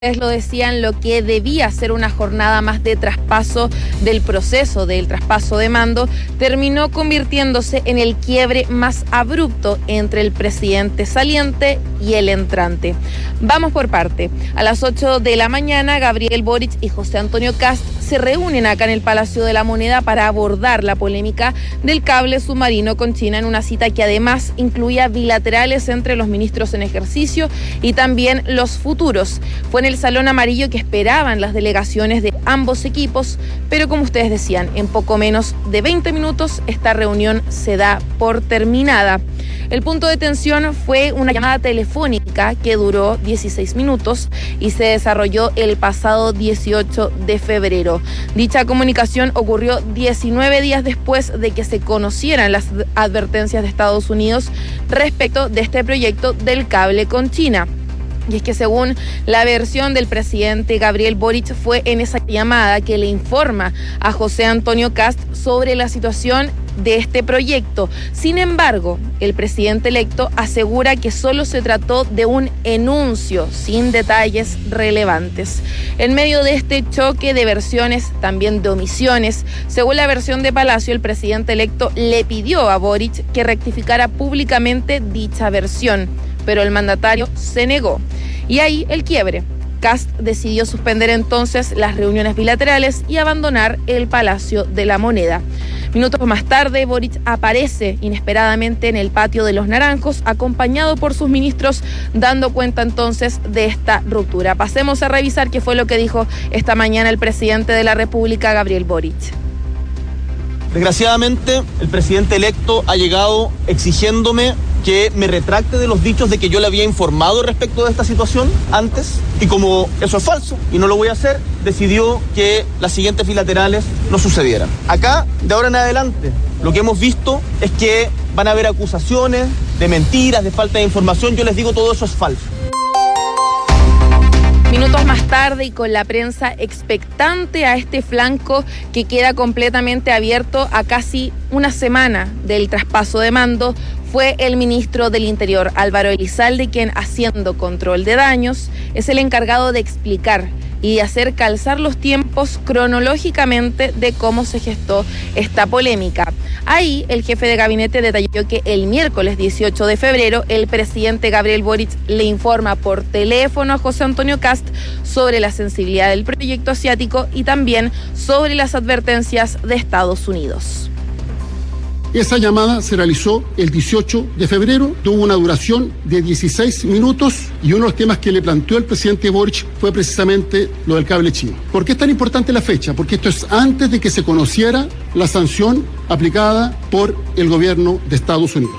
Ustedes lo decían, lo que debía ser una jornada más de traspaso del proceso, del traspaso de mando, terminó convirtiéndose en el quiebre más abrupto entre el presidente saliente y el entrante. Vamos por parte. A las 8 de la mañana, Gabriel Boric y José Antonio Kast se reúnen acá en el Palacio de la Moneda para abordar la polémica del cable submarino con China en una cita que además incluía bilaterales entre los ministros en ejercicio y también los futuros. Fue en el Salón Amarillo que esperaban las delegaciones de ambos equipos, pero como ustedes decían, en poco menos de 20 minutos esta reunión se da por terminada. El punto de tensión fue una llamada telefónica que duró 16 minutos y se desarrolló el pasado 18 de febrero. Dicha comunicación ocurrió 19 días después de que se conocieran las advertencias de Estados Unidos respecto de este proyecto del cable con China. Y es que según la versión del presidente Gabriel Boric, fue en esa llamada que le informa a José Antonio Kast sobre la situación de este proyecto. Sin embargo, el presidente electo asegura que solo se trató de un enuncio, sin detalles relevantes. En medio de este choque de versiones, también de omisiones, según la versión de Palacio, el presidente electo le pidió a Boric que rectificara públicamente dicha versión, pero el mandatario se negó. Y ahí el quiebre. Kast decidió suspender entonces las reuniones bilaterales y abandonar el Palacio de la Moneda. Minutos más tarde, Boric aparece inesperadamente en el patio de los Naranjos, acompañado por sus ministros, dando cuenta entonces de esta ruptura. Pasemos a revisar qué fue lo que dijo esta mañana el presidente de la República, Gabriel Boric. Desgraciadamente, el presidente electo ha llegado exigiéndome que me retracte de los dichos de que yo le había informado respecto de esta situación antes, y como eso es falso y no lo voy a hacer, decidió que las siguientes bilaterales no sucedieran. Acá, de ahora en adelante, lo que hemos visto es que van a haber acusaciones de mentiras, de falta de información. Yo les digo, todo eso es falso. Minutos más tarde, y con la prensa expectante a este flanco que queda completamente abierto a casi una semana del traspaso de mando, fue el ministro del Interior, Álvaro Elizalde, quien, haciendo control de daños, es el encargado de explicar y de hacer calzar los tiempos cronológicamente de cómo se gestó esta polémica. Ahí el jefe de gabinete detalló que el miércoles 18 de febrero el presidente Gabriel Boric le informa por teléfono a José Antonio Kast sobre la sensibilidad del proyecto asiático y también sobre las advertencias de Estados Unidos. Esa llamada se realizó el 18 de febrero, tuvo una duración de 16 minutos y uno de los temas que le planteó el presidente Boric fue precisamente lo del cable chino. ¿Por qué es tan importante la fecha? Porque esto es antes de que se conociera la sanción aplicada por el gobierno de Estados Unidos.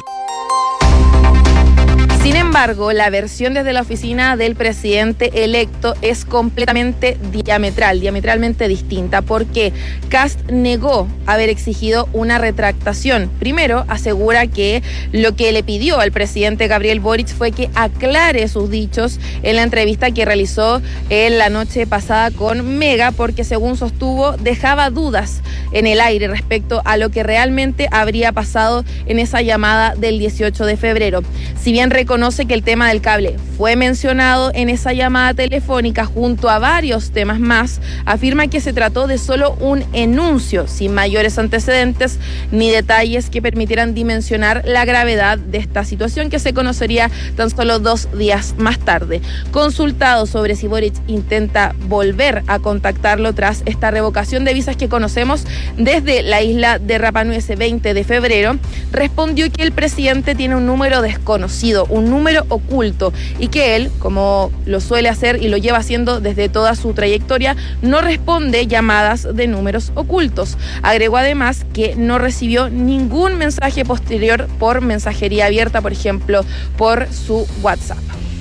Sin embargo, la versión desde la oficina del presidente electo es completamente diametralmente distinta, porque Kast negó haber exigido una retractación. Primero, asegura que lo que le pidió al presidente Gabriel Boric fue que aclare sus dichos en la entrevista que realizó en la noche pasada con Mega, porque según sostuvo, dejaba dudas en el aire respecto a lo que realmente habría pasado en esa llamada del 18 de febrero. Si bien reconoce que el tema del cable fue mencionado en esa llamada telefónica junto a varios temas más, afirma que se trató de solo un enuncio, sin mayores antecedentes ni detalles que permitieran dimensionar la gravedad de esta situación, que se conocería tan solo 2 días más tarde. Consultado sobre si Boric intenta volver a contactarlo tras esta revocación de visas que conocemos desde la isla de Rapa Nui ese 20 de febrero, respondió que el presidente tiene un número desconocido, un número oculto, y que él, como lo suele hacer y lo lleva haciendo desde toda su trayectoria, no responde llamadas de números ocultos. Agregó además que no recibió ningún mensaje posterior por mensajería abierta, por ejemplo, por su WhatsApp.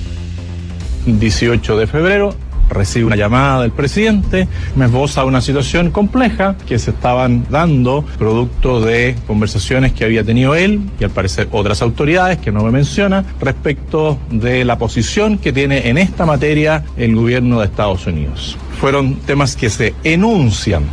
18 de febrero. Recibe una llamada del presidente, me esboza una situación compleja que se estaban dando producto de conversaciones que había tenido él y al parecer otras autoridades que no me menciona respecto de la posición que tiene en esta materia el gobierno de Estados Unidos. Fueron temas que se enuncian.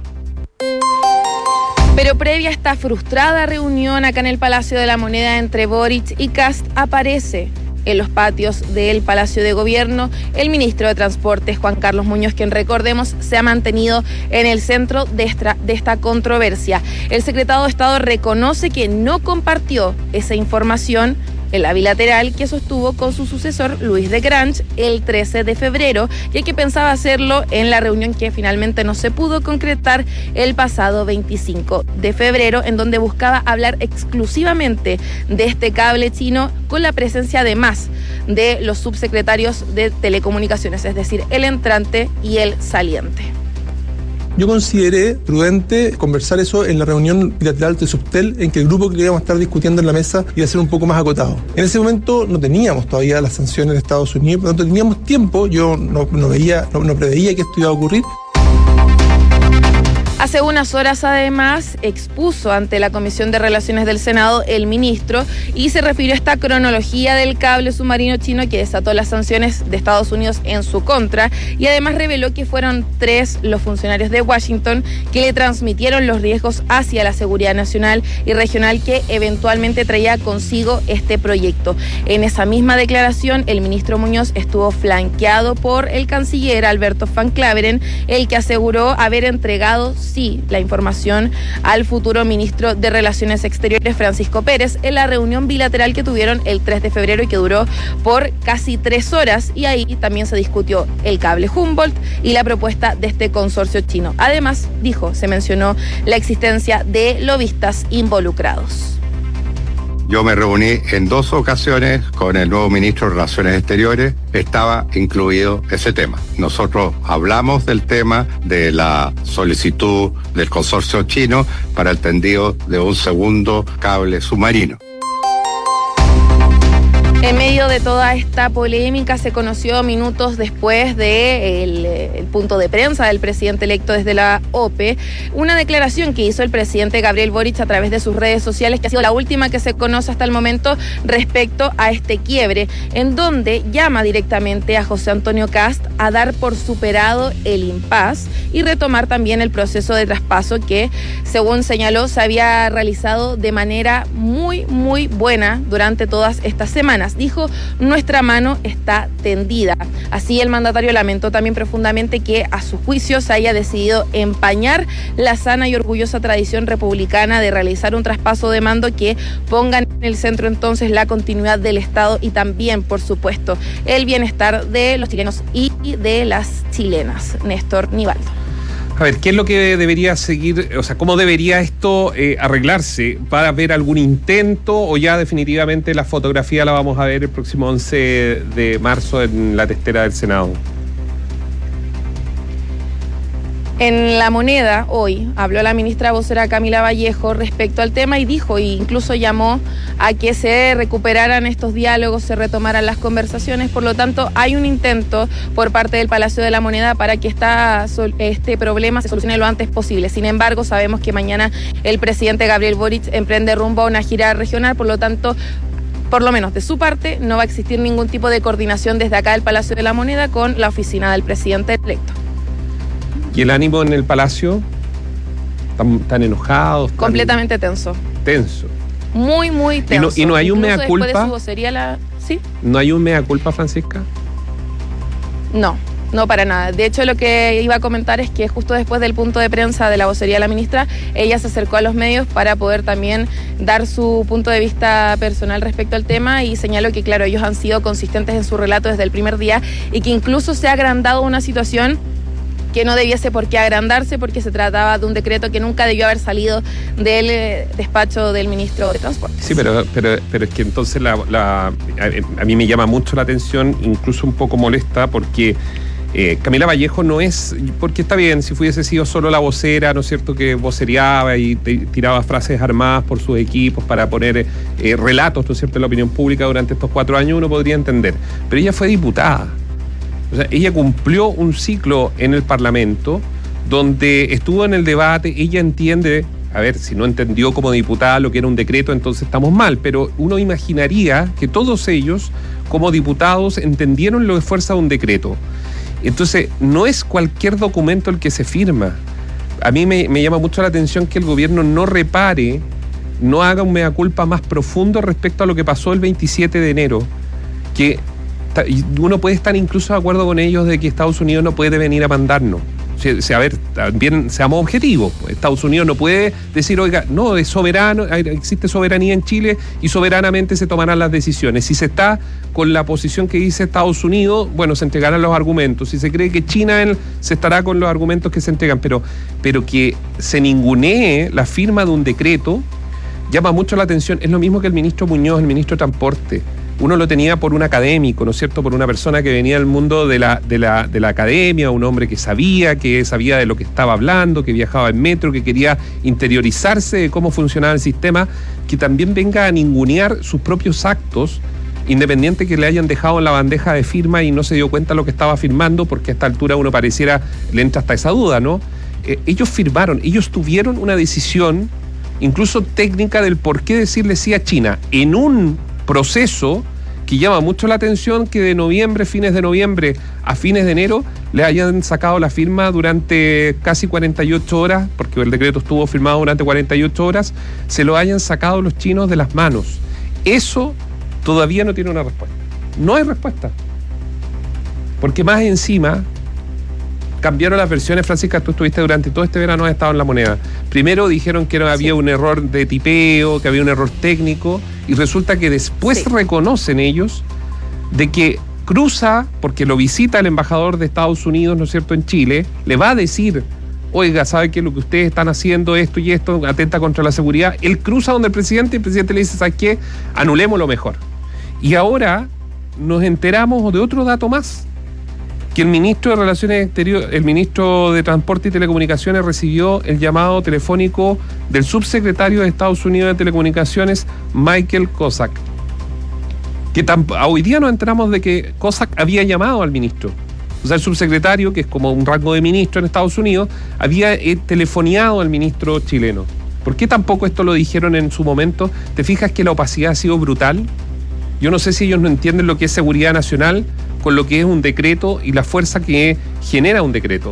Pero previa a esta frustrada reunión acá en el Palacio de la Moneda entre Boric y Kast, aparece en los patios del Palacio de Gobierno. El ministro de Transportes, Juan Carlos Muñoz, quien recordemos se ha mantenido en el centro de esta controversia. El secretario de Estado reconoce que no compartió esa información en la bilateral que sostuvo con su sucesor Luis de Grange el 13 de febrero, ya que pensaba hacerlo en la reunión que finalmente no se pudo concretar el pasado 25 de febrero, en donde buscaba hablar exclusivamente de este cable chino con la presencia además de los subsecretarios de Telecomunicaciones, es decir, el entrante y el saliente. Yo consideré prudente conversar eso en la reunión bilateral de Subtel, en que el grupo que íbamos a estar discutiendo en la mesa iba a ser un poco más acotado. En ese momento no teníamos todavía las sanciones de Estados Unidos, por lo tanto teníamos tiempo, yo no preveía que esto iba a ocurrir. Hace unas horas, además, expuso ante la Comisión de Relaciones del Senado el ministro y se refirió a esta cronología del cable submarino chino que desató las sanciones de Estados Unidos en su contra, y además reveló que fueron 3 los funcionarios de Washington que le transmitieron los riesgos hacia la seguridad nacional y regional que eventualmente traía consigo este proyecto. En esa misma declaración, el ministro Muñoz estuvo flanqueado por el canciller Alberto Van Claveren, el que aseguró haber entregado la información al futuro ministro de Relaciones Exteriores, Francisco Pérez, en la reunión bilateral que tuvieron el 3 de febrero y que duró por casi 3 horas, y ahí también se discutió el cable Humboldt y la propuesta de este consorcio chino. Además, se mencionó la existencia de lobistas involucrados. Yo me reuní en 2 ocasiones con el nuevo ministro de Relaciones Exteriores, estaba incluido ese tema. Nosotros hablamos del tema de la solicitud del consorcio chino para el tendido de un segundo cable submarino. En medio de toda esta polémica se conoció minutos después del punto de prensa del presidente electo desde la OPE, una declaración que hizo el presidente Gabriel Boric a través de sus redes sociales, que ha sido la última que se conoce hasta el momento respecto a este quiebre, en donde llama directamente a José Antonio Kast a dar por superado el impasse y retomar también el proceso de traspaso que, según señaló, se había realizado de manera muy, muy buena durante todas estas semanas. Dijo, nuestra mano está tendida. Así el mandatario lamentó también profundamente que a su juicio se haya decidido empañar la sana y orgullosa tradición republicana de realizar un traspaso de mando que ponga en el centro entonces la continuidad del Estado y también, por supuesto, el bienestar de los chilenos y de las chilenas. Néstor Nivaldo. A ver, ¿qué es lo que debería seguir, cómo debería esto arreglarse? ¿Va a haber algún intento o ya definitivamente la fotografía la vamos a ver el próximo 11 de marzo en la testera del Senado? En La Moneda, hoy, habló la ministra vocera Camila Vallejo respecto al tema y dijo, e incluso llamó a que se recuperaran estos diálogos, se retomaran las conversaciones. Por lo tanto, hay un intento por parte del Palacio de la Moneda para que este problema se solucione lo antes posible. Sin embargo, sabemos que mañana el presidente Gabriel Boric emprende rumbo a una gira regional, por lo tanto, por lo menos de su parte, no va a existir ningún tipo de coordinación desde acá del Palacio de la Moneda con la oficina del presidente electo. ¿Y el ánimo en el Palacio? ¿Están enojados? Completamente tenso. Tenso. Muy, muy tenso. ¿Y no hay un mea culpa? Después de su vocería, ¿sí? ¿No hay un mea culpa, Francisca? No, para nada. De hecho, lo que iba a comentar es que justo después del punto de prensa de la vocería de la ministra, ella se acercó a los medios para poder también dar su punto de vista personal respecto al tema y señaló que, claro, ellos han sido consistentes en su relato desde el primer día y que incluso se ha agrandado una situación que no debiese por qué agrandarse porque se trataba de un decreto que nunca debió haber salido del despacho del ministro de Transporte. Sí, pero es que entonces a mí me llama mucho la atención, incluso un poco molesta, porque Camila Vallejo no es, porque está bien, si fuese sido solo la vocera, ¿no es cierto?, que vocereaba y tiraba frases armadas por sus equipos para poner relatos, ¿no es cierto?, en la opinión pública durante estos 4 años, uno podría entender. Pero ella fue diputada. O sea, ella cumplió un ciclo en el Parlamento donde estuvo en el debate, ella entiende, a ver, si no entendió como diputada lo que era un decreto, entonces estamos mal, pero uno imaginaría que todos ellos, como diputados, entendieron lo que fuerza un decreto. Entonces, no es cualquier documento el que se firma. A mí me llama mucho la atención que el gobierno no repare, no haga un mea culpa más profundo respecto a lo que pasó el 27 de enero, que uno puede estar incluso de acuerdo con ellos de que Estados Unidos no puede venir a mandarnos. A ver, también seamos objetivos. Estados Unidos no puede decir, oiga, no, es soberano, existe soberanía en Chile y soberanamente se tomarán las decisiones. Si se está con la posición que dice Estados Unidos, bueno, se entregarán los argumentos. Si se cree que China se estará con los argumentos que se entregan, pero que se ningunee la firma de un decreto llama mucho la atención. Es lo mismo que el ministro Muñoz, el ministro de Transporte. Uno lo tenía por un académico, ¿no es cierto?, por una persona que venía del mundo de la academia, un hombre que sabía de lo que estaba hablando, que viajaba en metro, que quería interiorizarse de cómo funcionaba el sistema, que también venga a ningunear sus propios actos, independiente que le hayan dejado en la bandeja de firma y no se dio cuenta de lo que estaba firmando, porque a esta altura uno pareciera, le entra hasta esa duda, ¿no? Ellos firmaron, ellos tuvieron una decisión, incluso técnica, del por qué decirle sí a China, en un proceso que llama mucho la atención que de noviembre, fines de noviembre a fines de enero, le hayan sacado la firma durante casi 48 horas, porque el decreto estuvo firmado durante 48 horas, se lo hayan sacado los chinos de las manos. Eso todavía no tiene una respuesta. No hay respuesta. Porque más encima cambiaron las versiones. Francisca, tú estuviste durante todo este verano, has estado en La Moneda. Primero dijeron que había un error de tipeo, que había un error técnico, y resulta que después reconocen ellos de que cruza, porque lo visita el embajador de Estados Unidos, ¿no es cierto?, en Chile, le va a decir, oiga, ¿sabe qué? Lo que ustedes están haciendo, esto y esto, atenta contra la seguridad. Él cruza donde el presidente le dice, ¿sabes qué? Anulémoslo mejor. Y ahora nos enteramos de otro dato más, que el ministro de Relaciones Exteriores, el ministro de Transporte y Telecomunicaciones recibió el llamado telefónico del subsecretario de Estados Unidos de Telecomunicaciones, Michael Cossack. Que hoy día nos enteramos de que Cossack había llamado al ministro. O sea, el subsecretario, que es como un rango de ministro en Estados Unidos, había telefoneado al ministro chileno. ¿Por qué tampoco esto lo dijeron en su momento? ¿Te fijas que la opacidad ha sido brutal? Yo no sé si ellos no entienden lo que es seguridad nacional con lo que es un decreto y la fuerza que genera un decreto.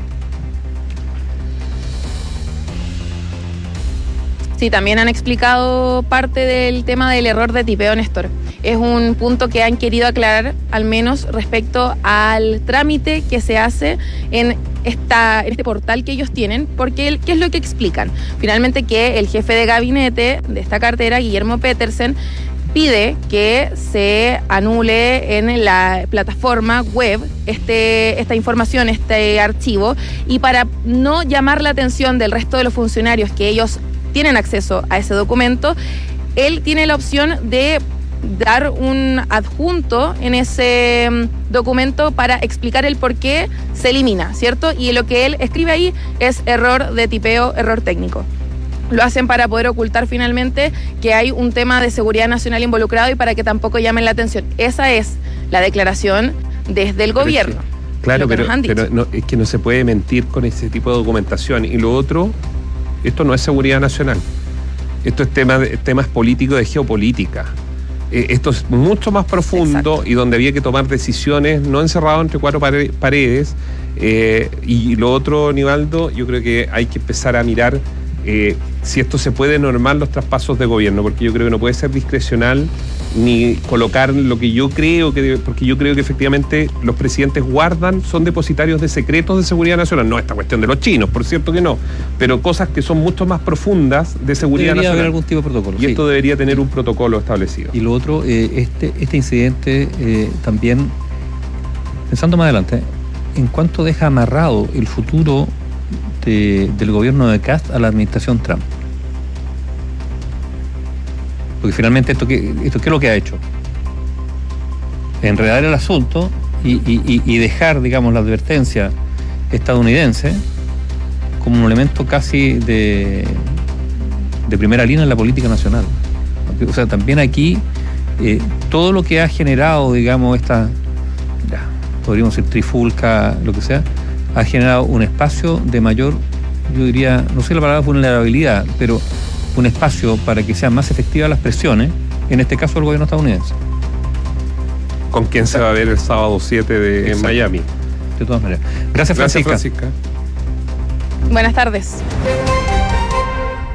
Sí, también han explicado parte del tema del error de tipeo, Néstor. Es un punto que han querido aclarar, al menos respecto al trámite que se hace en este portal que ellos tienen, porque ¿qué es lo que explican? Finalmente que el jefe de gabinete de esta cartera, Guillermo Petersen, pide que se anule en la plataforma web esta información, este archivo, y para no llamar la atención del resto de los funcionarios que ellos tienen acceso a ese documento, él tiene la opción de dar un adjunto en ese documento para explicar el por qué se elimina, ¿cierto? Y lo que él escribe ahí es error de tipeo, error técnico. Lo hacen para poder ocultar finalmente que hay un tema de seguridad nacional involucrado y para que tampoco llamen la atención. Esa es la declaración desde el gobierno. Claro, pero no, es que no se puede mentir con ese tipo de documentación. Y lo otro, esto no es seguridad nacional. Esto es temas políticos de geopolítica. Esto es mucho más profundo. Exacto. Y donde había que tomar decisiones, no encerrado entre cuatro paredes. Y lo otro, Nivaldo, yo creo que hay que empezar a mirar si esto se puede normar los traspasos de gobierno, porque yo creo que no puede ser discrecional ni colocar lo que yo creo que porque yo creo que efectivamente los presidentes son depositarios de secretos de seguridad nacional, no esta cuestión de los chinos, por cierto que no, pero cosas que son mucho más profundas de seguridad nacional. Debería haber algún tipo de protocolo. Y esto debería tener un protocolo establecido. Y lo otro, este incidente también, pensando más adelante, en cuánto deja amarrado el futuro del gobierno de Kast a la administración Trump. Porque finalmente esto ¿qué es lo que ha hecho? Enredar el asunto y dejar, digamos, la advertencia estadounidense como un elemento casi de primera línea en la política nacional. O sea, también aquí todo lo que ha generado, digamos, podríamos decir trifulca, lo que sea, ha generado un espacio de mayor, yo diría, no sé la palabra vulnerabilidad, pero un espacio para que sean más efectivas las presiones, en este caso el gobierno estadounidense. ¿Con quién se va a ver el sábado 7 en Miami? De todas maneras. Gracias, Francisca. Buenas tardes.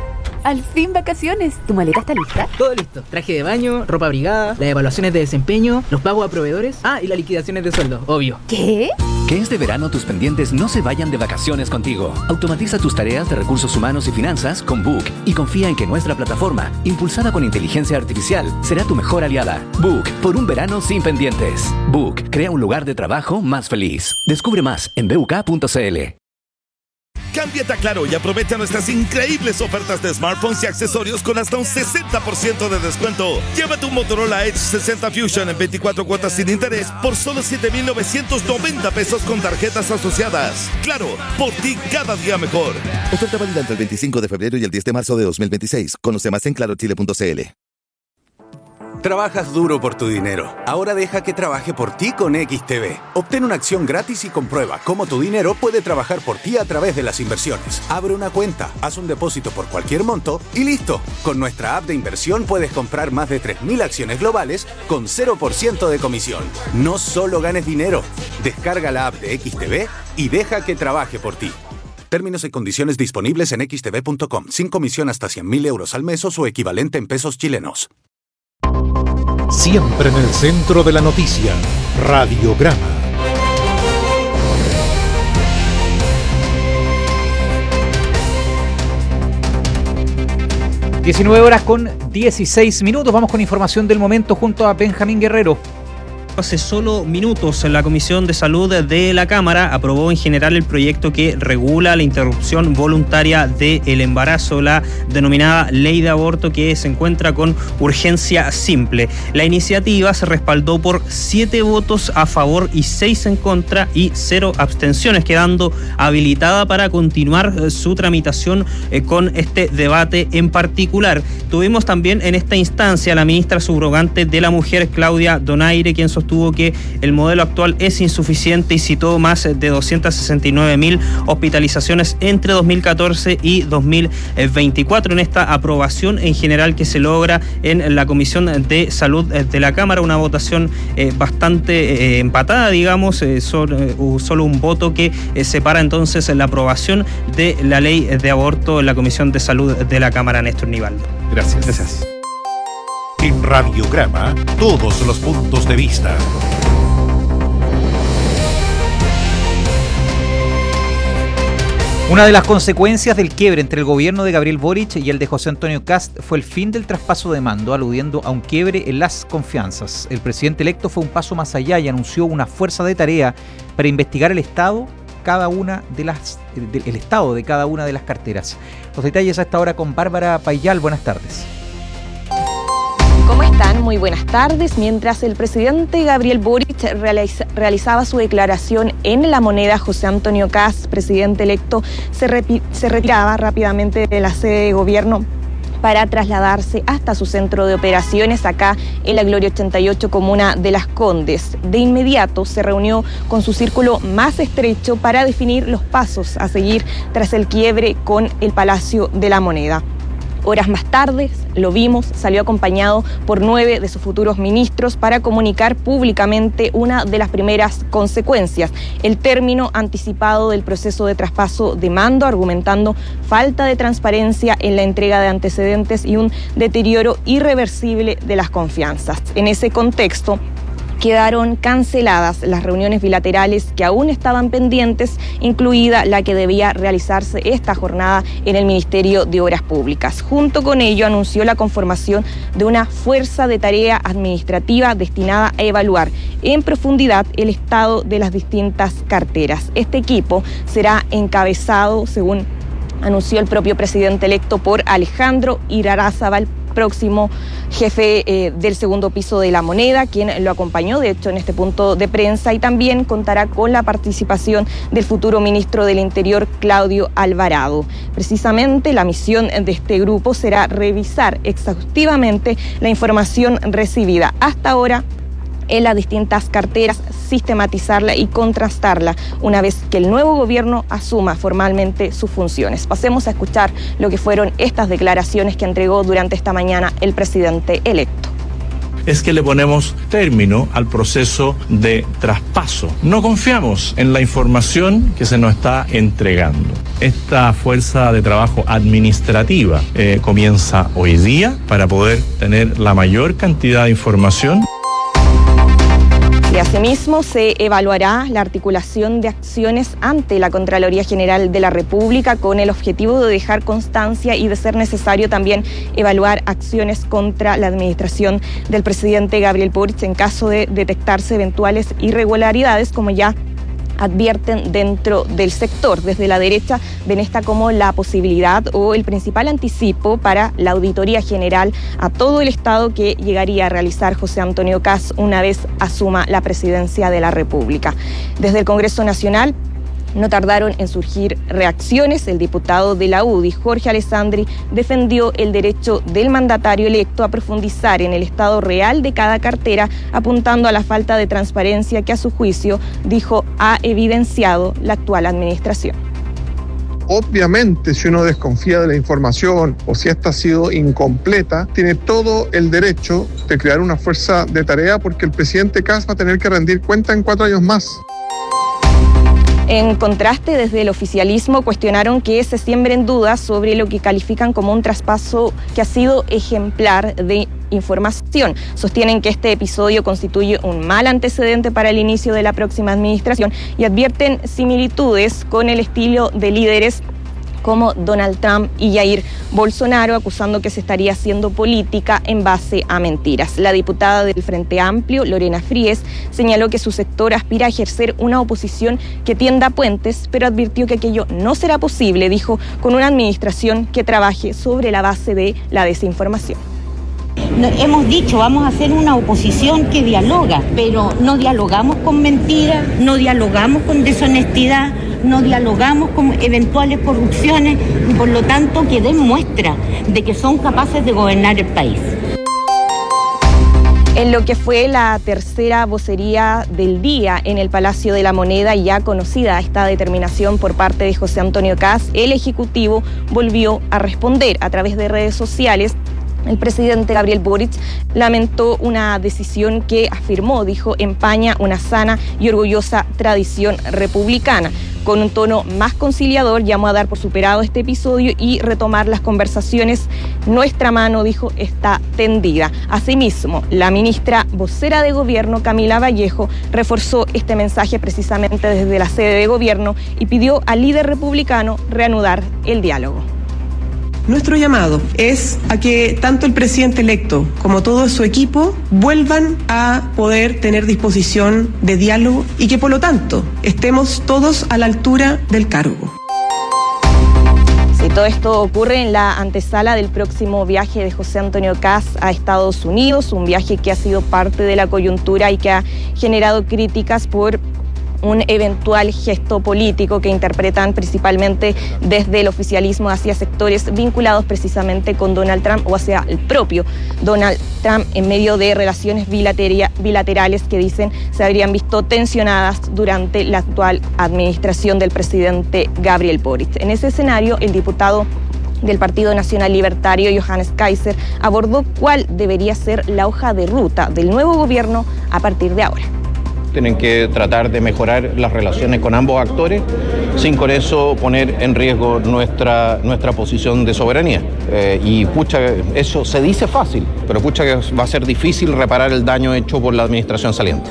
Al fin vacaciones. ¿Tu maleta está lista? Todo listo. Traje de baño, ropa abrigada, las evaluaciones de desempeño, los pagos a proveedores. Y las liquidaciones de sueldo, obvio. ¿Qué? Que este verano tus pendientes no se vayan de vacaciones contigo. Automatiza tus tareas de recursos humanos y finanzas con Book y confía en que nuestra plataforma, impulsada con inteligencia artificial, será tu mejor aliada. Book, por un verano sin pendientes. Book, crea un lugar de trabajo más feliz. Descubre más en buk.cl. Cámbiate a Claro y aprovecha nuestras increíbles ofertas de smartphones y accesorios con hasta un 60% de descuento. Llévate un Motorola Edge 60 Fusion en 24 cuotas sin interés por solo 7,990 pesos con tarjetas asociadas. Claro, por ti cada día mejor. Oferta válida entre el 25 de febrero y el 10 de marzo de 2026. Conoce más en clarochile.cl. Trabajas duro por tu dinero. Ahora deja que trabaje por ti con XTB. Obtén una acción gratis y comprueba cómo tu dinero puede trabajar por ti a través de las inversiones. Abre una cuenta, haz un depósito por cualquier monto y listo. Con nuestra app de inversión puedes comprar más de 3.000 acciones globales con 0% de comisión. No solo ganes dinero. Descarga la app de XTB y deja que trabaje por ti. Términos y condiciones disponibles en xtb.com. Sin comisión hasta 100.000 euros al mes o su equivalente en pesos chilenos. Siempre en el centro de la noticia, Radiograma. (19:16). Vamos con información del momento junto a Benjamín Guerrero. Hace solo minutos, la Comisión de Salud de la Cámara aprobó en general el proyecto que regula la interrupción voluntaria del embarazo, la denominada Ley de Aborto, que se encuentra con urgencia simple. La iniciativa se respaldó por 7 votos a favor y 6 en contra y 0 abstenciones, quedando habilitada para continuar su tramitación con este debate en particular. Tuvimos también en esta instancia a la ministra subrogante de la Mujer, Claudia Donaire, quien sostuvo que el modelo actual es insuficiente y citó más de 269.000 hospitalizaciones entre 2014 y 2024 en esta aprobación en general que se logra en la Comisión de Salud de la Cámara, una votación bastante empatada, digamos, solo un voto que separa entonces la aprobación de la ley de aborto en la Comisión de Salud de la Cámara. Néstor Nivaldo. Gracias. En Radiograma, todos los puntos de vista. Una de las consecuencias del quiebre entre el gobierno de Gabriel Boric y el de José Antonio Kast fue el fin del traspaso de mando, aludiendo a un quiebre en las confianzas. El presidente electo fue un paso más allá y anunció una fuerza de tarea para investigar el estado de cada una de las carteras. Los detalles a esta hora con Bárbara Payal. Buenas tardes. ¿Cómo están? Muy buenas tardes. Mientras el presidente Gabriel Boric realizaba su declaración en La Moneda, José Antonio Kast, presidente electo, se retiraba rápidamente de la sede de gobierno para trasladarse hasta su centro de operaciones acá en la Gloria 88, comuna de Las Condes. De inmediato se reunió con su círculo más estrecho para definir los pasos a seguir tras el quiebre con el Palacio de la Moneda. Horas más tarde, lo vimos, salió acompañado por 9 de sus futuros ministros para comunicar públicamente una de las primeras consecuencias, el término anticipado del proceso de traspaso de mando, argumentando falta de transparencia en la entrega de antecedentes y un deterioro irreversible de las confianzas. En ese contexto, quedaron canceladas las reuniones bilaterales que aún estaban pendientes, incluida la que debía realizarse esta jornada en el Ministerio de Obras Públicas. Junto con ello, anunció la conformación de una fuerza de tarea administrativa destinada a evaluar en profundidad el estado de las distintas carteras. Este equipo será encabezado, según anunció el propio presidente electo, por Alejandro Irarrázaval, próximo jefe del segundo piso de La Moneda, quien lo acompañó, de hecho, en este punto de prensa, y también contará con la participación del futuro ministro del Interior, Claudio Alvarado. Precisamente, la misión de este grupo será revisar exhaustivamente la información recibida hasta ahora en las distintas carteras, sistematizarla y contrastarla una vez que el nuevo gobierno asuma formalmente sus funciones. Pasemos a escuchar lo que fueron estas declaraciones que entregó durante esta mañana el presidente electo. es que le ponemos término al proceso de traspaso. No confiamos en la información que se nos está entregando. Esta fuerza de trabajo administrativa comienza hoy día para poder tener la mayor cantidad de información. Y asimismo se evaluará la articulación de acciones ante la Contraloría General de la República con el objetivo de dejar constancia y, de ser necesario, también evaluar acciones contra la administración del presidente Gabriel Boric en caso de detectarse eventuales irregularidades, como ya advierten dentro del sector. Desde la derecha ven esta como la posibilidad o el principal anticipo para la auditoría general a todo el Estado que llegaría a realizar José Antonio Kast una vez asuma la presidencia de la República. Desde el Congreso Nacional no tardaron en surgir reacciones. El diputado de la UDI, Jorge Alessandri, defendió el derecho del mandatario electo a profundizar en el estado real de cada cartera, apuntando a la falta de transparencia que, a su juicio, dijo, ha evidenciado la actual administración. Obviamente, si uno desconfía de la información o si esta ha sido incompleta, tiene todo el derecho de crear una fuerza de tarea, porque el presidente Kast va a tener que rendir cuenta en 4 años más. En contraste, desde el oficialismo cuestionaron que se siembren dudas sobre lo que califican como un traspaso que ha sido ejemplar de información. Sostienen que este episodio constituye un mal antecedente para el inicio de la próxima administración y advierten similitudes con el estilo de líderes como Donald Trump y Jair Bolsonaro, acusando que se estaría haciendo política en base a mentiras. La diputada del Frente Amplio, Lorena Fríes, señaló que su sector aspira a ejercer una oposición que tienda puentes, pero advirtió que aquello no será posible, dijo, con una administración que trabaje sobre la base de la desinformación. Hemos dicho, vamos a hacer una oposición que dialoga, pero no dialogamos con mentiras, no dialogamos con deshonestidad, no dialogamos con eventuales corrupciones y, por lo tanto, que den muestra de que son capaces de gobernar el país. En lo que fue la tercera vocería del día en el Palacio de la Moneda, ya conocida esta determinación por parte de José Antonio Kast, el Ejecutivo volvió a responder a través de redes sociales. El presidente Gabriel Boric lamentó una decisión que, afirmó, dijo, empaña una sana y orgullosa tradición republicana. Con un tono más conciliador, llamó a dar por superado este episodio y retomar las conversaciones. Nuestra mano, dijo, está tendida. Asimismo, la ministra vocera de Gobierno, Camila Vallejo, reforzó este mensaje precisamente desde la sede de Gobierno y pidió al líder republicano reanudar el diálogo. Nuestro llamado es a que tanto el presidente electo como todo su equipo vuelvan a poder tener disposición de diálogo y que, por lo tanto, estemos todos a la altura del cargo. Sí, todo esto ocurre en la antesala del próximo viaje de José Antonio Kast a Estados Unidos, un viaje que ha sido parte de la coyuntura y que ha generado críticas por un eventual gesto político que interpretan principalmente desde el oficialismo hacia sectores vinculados precisamente con Donald Trump o hacia el propio Donald Trump, en medio de relaciones bilaterales que dicen se habrían visto tensionadas durante la actual administración del presidente Gabriel Boric. En ese escenario, el diputado del Partido Nacional Libertario, Johannes Kaiser, abordó cuál debería ser la hoja de ruta del nuevo gobierno a partir de ahora. Tienen que tratar de mejorar las relaciones con ambos actores, sin con eso poner en riesgo nuestra posición de soberanía. Y pucha, eso se dice fácil, pero pucha que va a ser difícil reparar el daño hecho por la administración saliente.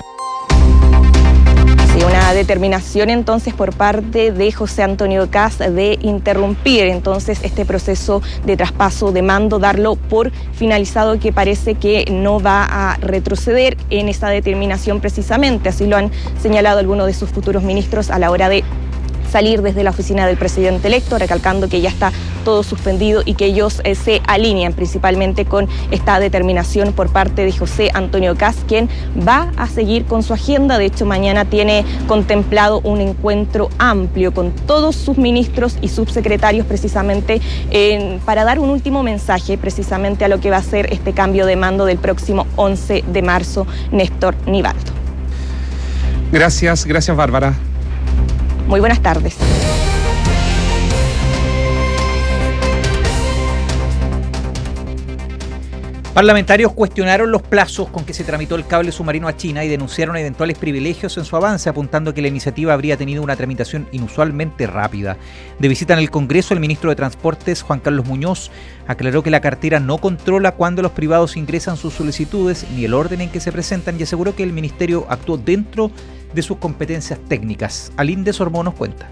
Sí, una determinación entonces por parte de José Antonio Kast de interrumpir entonces este proceso de traspaso de mando, darlo por finalizado, que parece que no va a retroceder en esa determinación precisamente. Así lo han señalado algunos de sus futuros ministros a la hora de salir desde la oficina del presidente electo, recalcando que ya está todo suspendido y que ellos se alinean principalmente con esta determinación por parte de José Antonio Kast, quien va a seguir con su agenda. De hecho, mañana tiene contemplado un encuentro amplio con todos sus ministros y subsecretarios precisamente para dar un último mensaje precisamente a lo que va a ser este cambio de mando del próximo 11 de marzo, Néstor Nivaldo. Gracias Bárbara. Muy buenas tardes. Parlamentarios cuestionaron los plazos con que se tramitó el cable submarino a China y denunciaron eventuales privilegios en su avance, apuntando que la iniciativa habría tenido una tramitación inusualmente rápida. De visita en el Congreso, el ministro de Transportes, Juan Carlos Muñoz, aclaró que la cartera no controla cuándo los privados ingresan sus solicitudes ni el orden en que se presentan y aseguró que el ministerio actuó dentro de sus competencias técnicas. Alinde Sormó nos cuenta.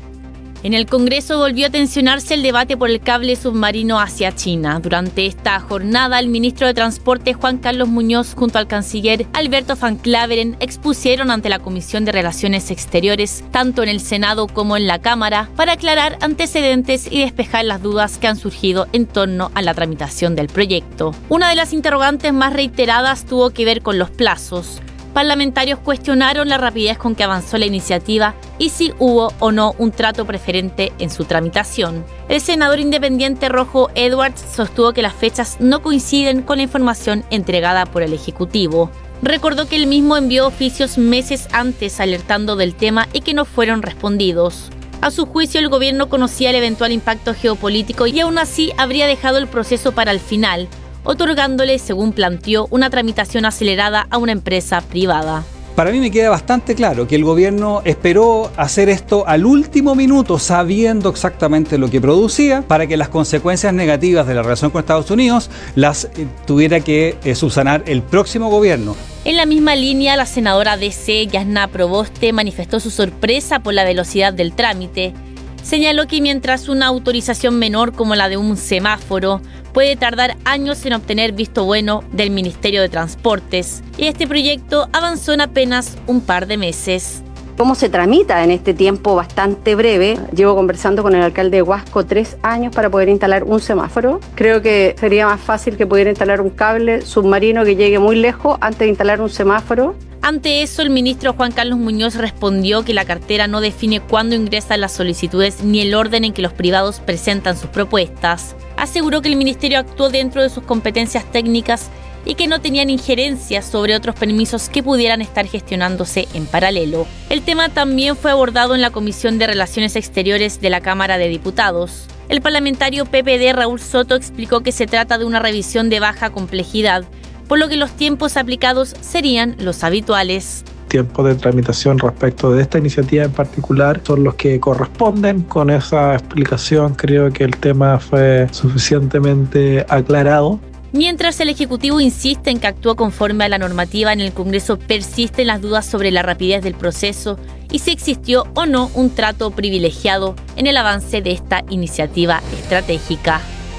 En el Congreso volvió a tensionarse el debate por el cable submarino hacia China. Durante esta jornada, el ministro de Transporte, Juan Carlos Muñoz, junto al canciller Alberto Van Claveren, expusieron ante la Comisión de Relaciones Exteriores, tanto en el Senado como en la Cámara, para aclarar antecedentes y despejar las dudas que han surgido en torno a la tramitación del proyecto. Una de las interrogantes más reiteradas tuvo que ver con los plazos. Parlamentarios cuestionaron la rapidez con que avanzó la iniciativa y si hubo o no un trato preferente en su tramitación. El senador independiente Rojo Edwards sostuvo que las fechas no coinciden con la información entregada por el Ejecutivo. Recordó que él mismo envió oficios meses antes alertando del tema y que no fueron respondidos. A su juicio, el gobierno conocía el eventual impacto geopolítico y aún así habría dejado el proceso para el final, otorgándole, según planteó, una tramitación acelerada a una empresa privada. Para mí me queda bastante claro que el gobierno esperó hacer esto al último minuto, sabiendo exactamente lo que producía, para que las consecuencias negativas de la relación con Estados Unidos las tuviera que subsanar el próximo gobierno. En la misma línea, la senadora DC, Yasna Proboste, manifestó su sorpresa por la velocidad del trámite. Señaló que mientras una autorización menor como la de un semáforo puede tardar años en obtener visto bueno del Ministerio de Transportes, y este proyecto avanzó en apenas un par de meses. ¿Cómo se tramita en este tiempo bastante breve? Llevo conversando con el alcalde de Huasco 3 años para poder instalar un semáforo. Creo que sería más fácil que pudiera instalar un cable submarino que llegue muy lejos antes de instalar un semáforo. Ante eso, el ministro Juan Carlos Muñoz respondió que la cartera no define cuándo ingresan las solicitudes ni el orden en que los privados presentan sus propuestas. Aseguró que el ministerio actuó dentro de sus competencias técnicas y que no tenían injerencia sobre otros permisos que pudieran estar gestionándose en paralelo. El tema también fue abordado en la Comisión de Relaciones Exteriores de la Cámara de Diputados. El parlamentario PPD Raúl Soto explicó que se trata de una revisión de baja complejidad, por lo que los tiempos aplicados serían los habituales. Tiempos de tramitación respecto de esta iniciativa en particular son los que corresponden. Con esa explicación creo que el tema fue suficientemente aclarado. Mientras el Ejecutivo insiste en que actuó conforme a la normativa, en el Congreso persisten las dudas sobre la rapidez del proceso y si existió o no un trato privilegiado en el avance de esta iniciativa estratégica.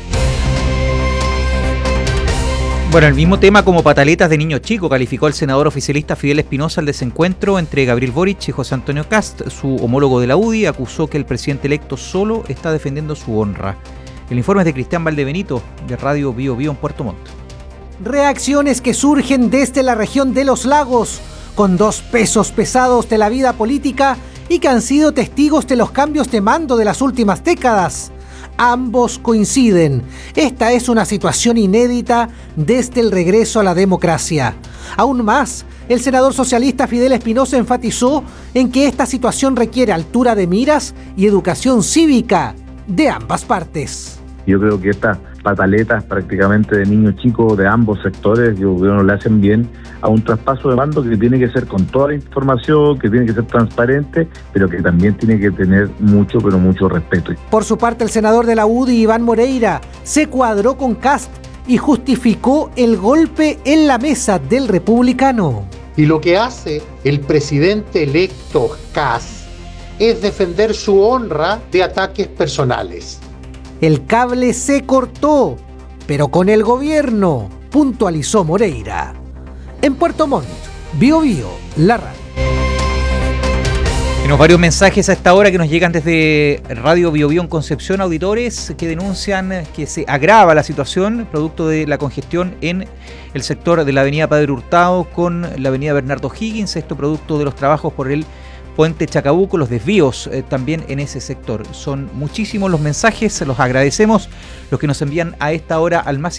Bueno, el mismo tema como pataletas de niño chico calificó el senador oficialista Fidel Espinosa el desencuentro entre Gabriel Boric y José Antonio Kast. Su homólogo de la UDI acusó que el presidente electo solo está defendiendo su honra. El informe es de Cristian Valdebenito, de Radio Bio Bio en Puerto Montt. Reacciones que surgen desde la región de Los Lagos, con dos pesos pesados de la vida política y que han sido testigos de los cambios de mando de las últimas décadas. Ambos coinciden. Esta es una situación inédita desde el regreso a la democracia. Aún más, el senador socialista Fidel Espinosa enfatizó en que esta situación requiere altura de miras y educación cívica de ambas partes. Yo creo que estas pataletas prácticamente de niños chicos de ambos sectores, yo creo que no le hacen bien a un traspaso de mando que tiene que ser con toda la información, que tiene que ser transparente, pero que también tiene que tener mucho, pero mucho respeto. Por su parte, el senador de la UDI, Iván Moreira, se cuadró con Kast y justificó el golpe en la mesa del republicano. Y lo que hace el presidente electo Kast es defender su honra de ataques personales. El cable se cortó, pero con el gobierno, puntualizó Moreira. En Puerto Montt, Bio Bio, la radio. Tenemos varios mensajes a esta hora que nos llegan desde Radio Bio Bio en Concepción, auditores que denuncian que se agrava la situación producto de la congestión en el sector de la avenida Padre Hurtado con la avenida Bernardo Higgins, esto producto de los trabajos por el Puente Chacabuco, los desvíos también en ese sector. Son muchísimos los mensajes, se los agradecemos, los que nos envían a esta hora al más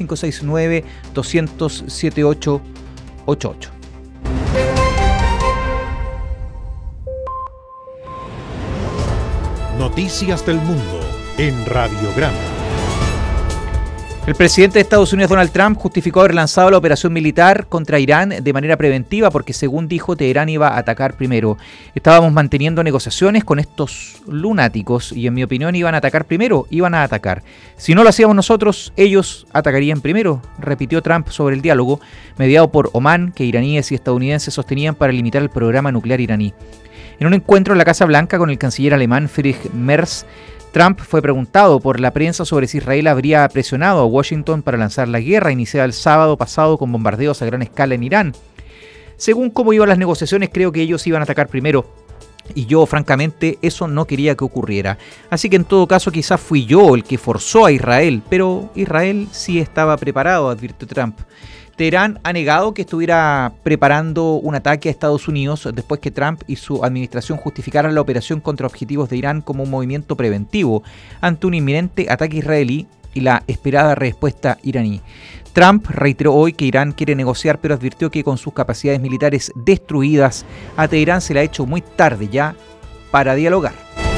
569-200-7888. Noticias del Mundo en Radiograma. El presidente de Estados Unidos, Donald Trump, justificó haber lanzado la operación militar contra Irán de manera preventiva porque, según dijo, Teherán iba a atacar primero. Estábamos manteniendo negociaciones con estos lunáticos y, en mi opinión, iban a atacar primero, iban a atacar. Si no lo hacíamos nosotros, ellos atacarían primero, repitió Trump sobre el diálogo mediado por Omán que iraníes y estadounidenses sostenían para limitar el programa nuclear iraní. En un encuentro en la Casa Blanca con el canciller alemán Friedrich Merz, Trump fue preguntado por la prensa sobre si Israel habría presionado a Washington para lanzar la guerra iniciada el sábado pasado con bombardeos a gran escala en Irán. Según cómo iban las negociaciones, creo que ellos iban a atacar primero. Y yo, francamente, eso no quería que ocurriera. Así que en todo caso quizás fui yo el que forzó a Israel, pero Israel sí estaba preparado, advirtió Trump. Teherán ha negado que estuviera preparando un ataque a Estados Unidos después que Trump y su administración justificaran la operación contra objetivos de Irán como un movimiento preventivo ante un inminente ataque israelí y la esperada respuesta iraní. Trump reiteró hoy que Irán quiere negociar, pero advirtió que con sus capacidades militares destruidas, a Teherán se le ha hecho muy tarde ya para dialogar.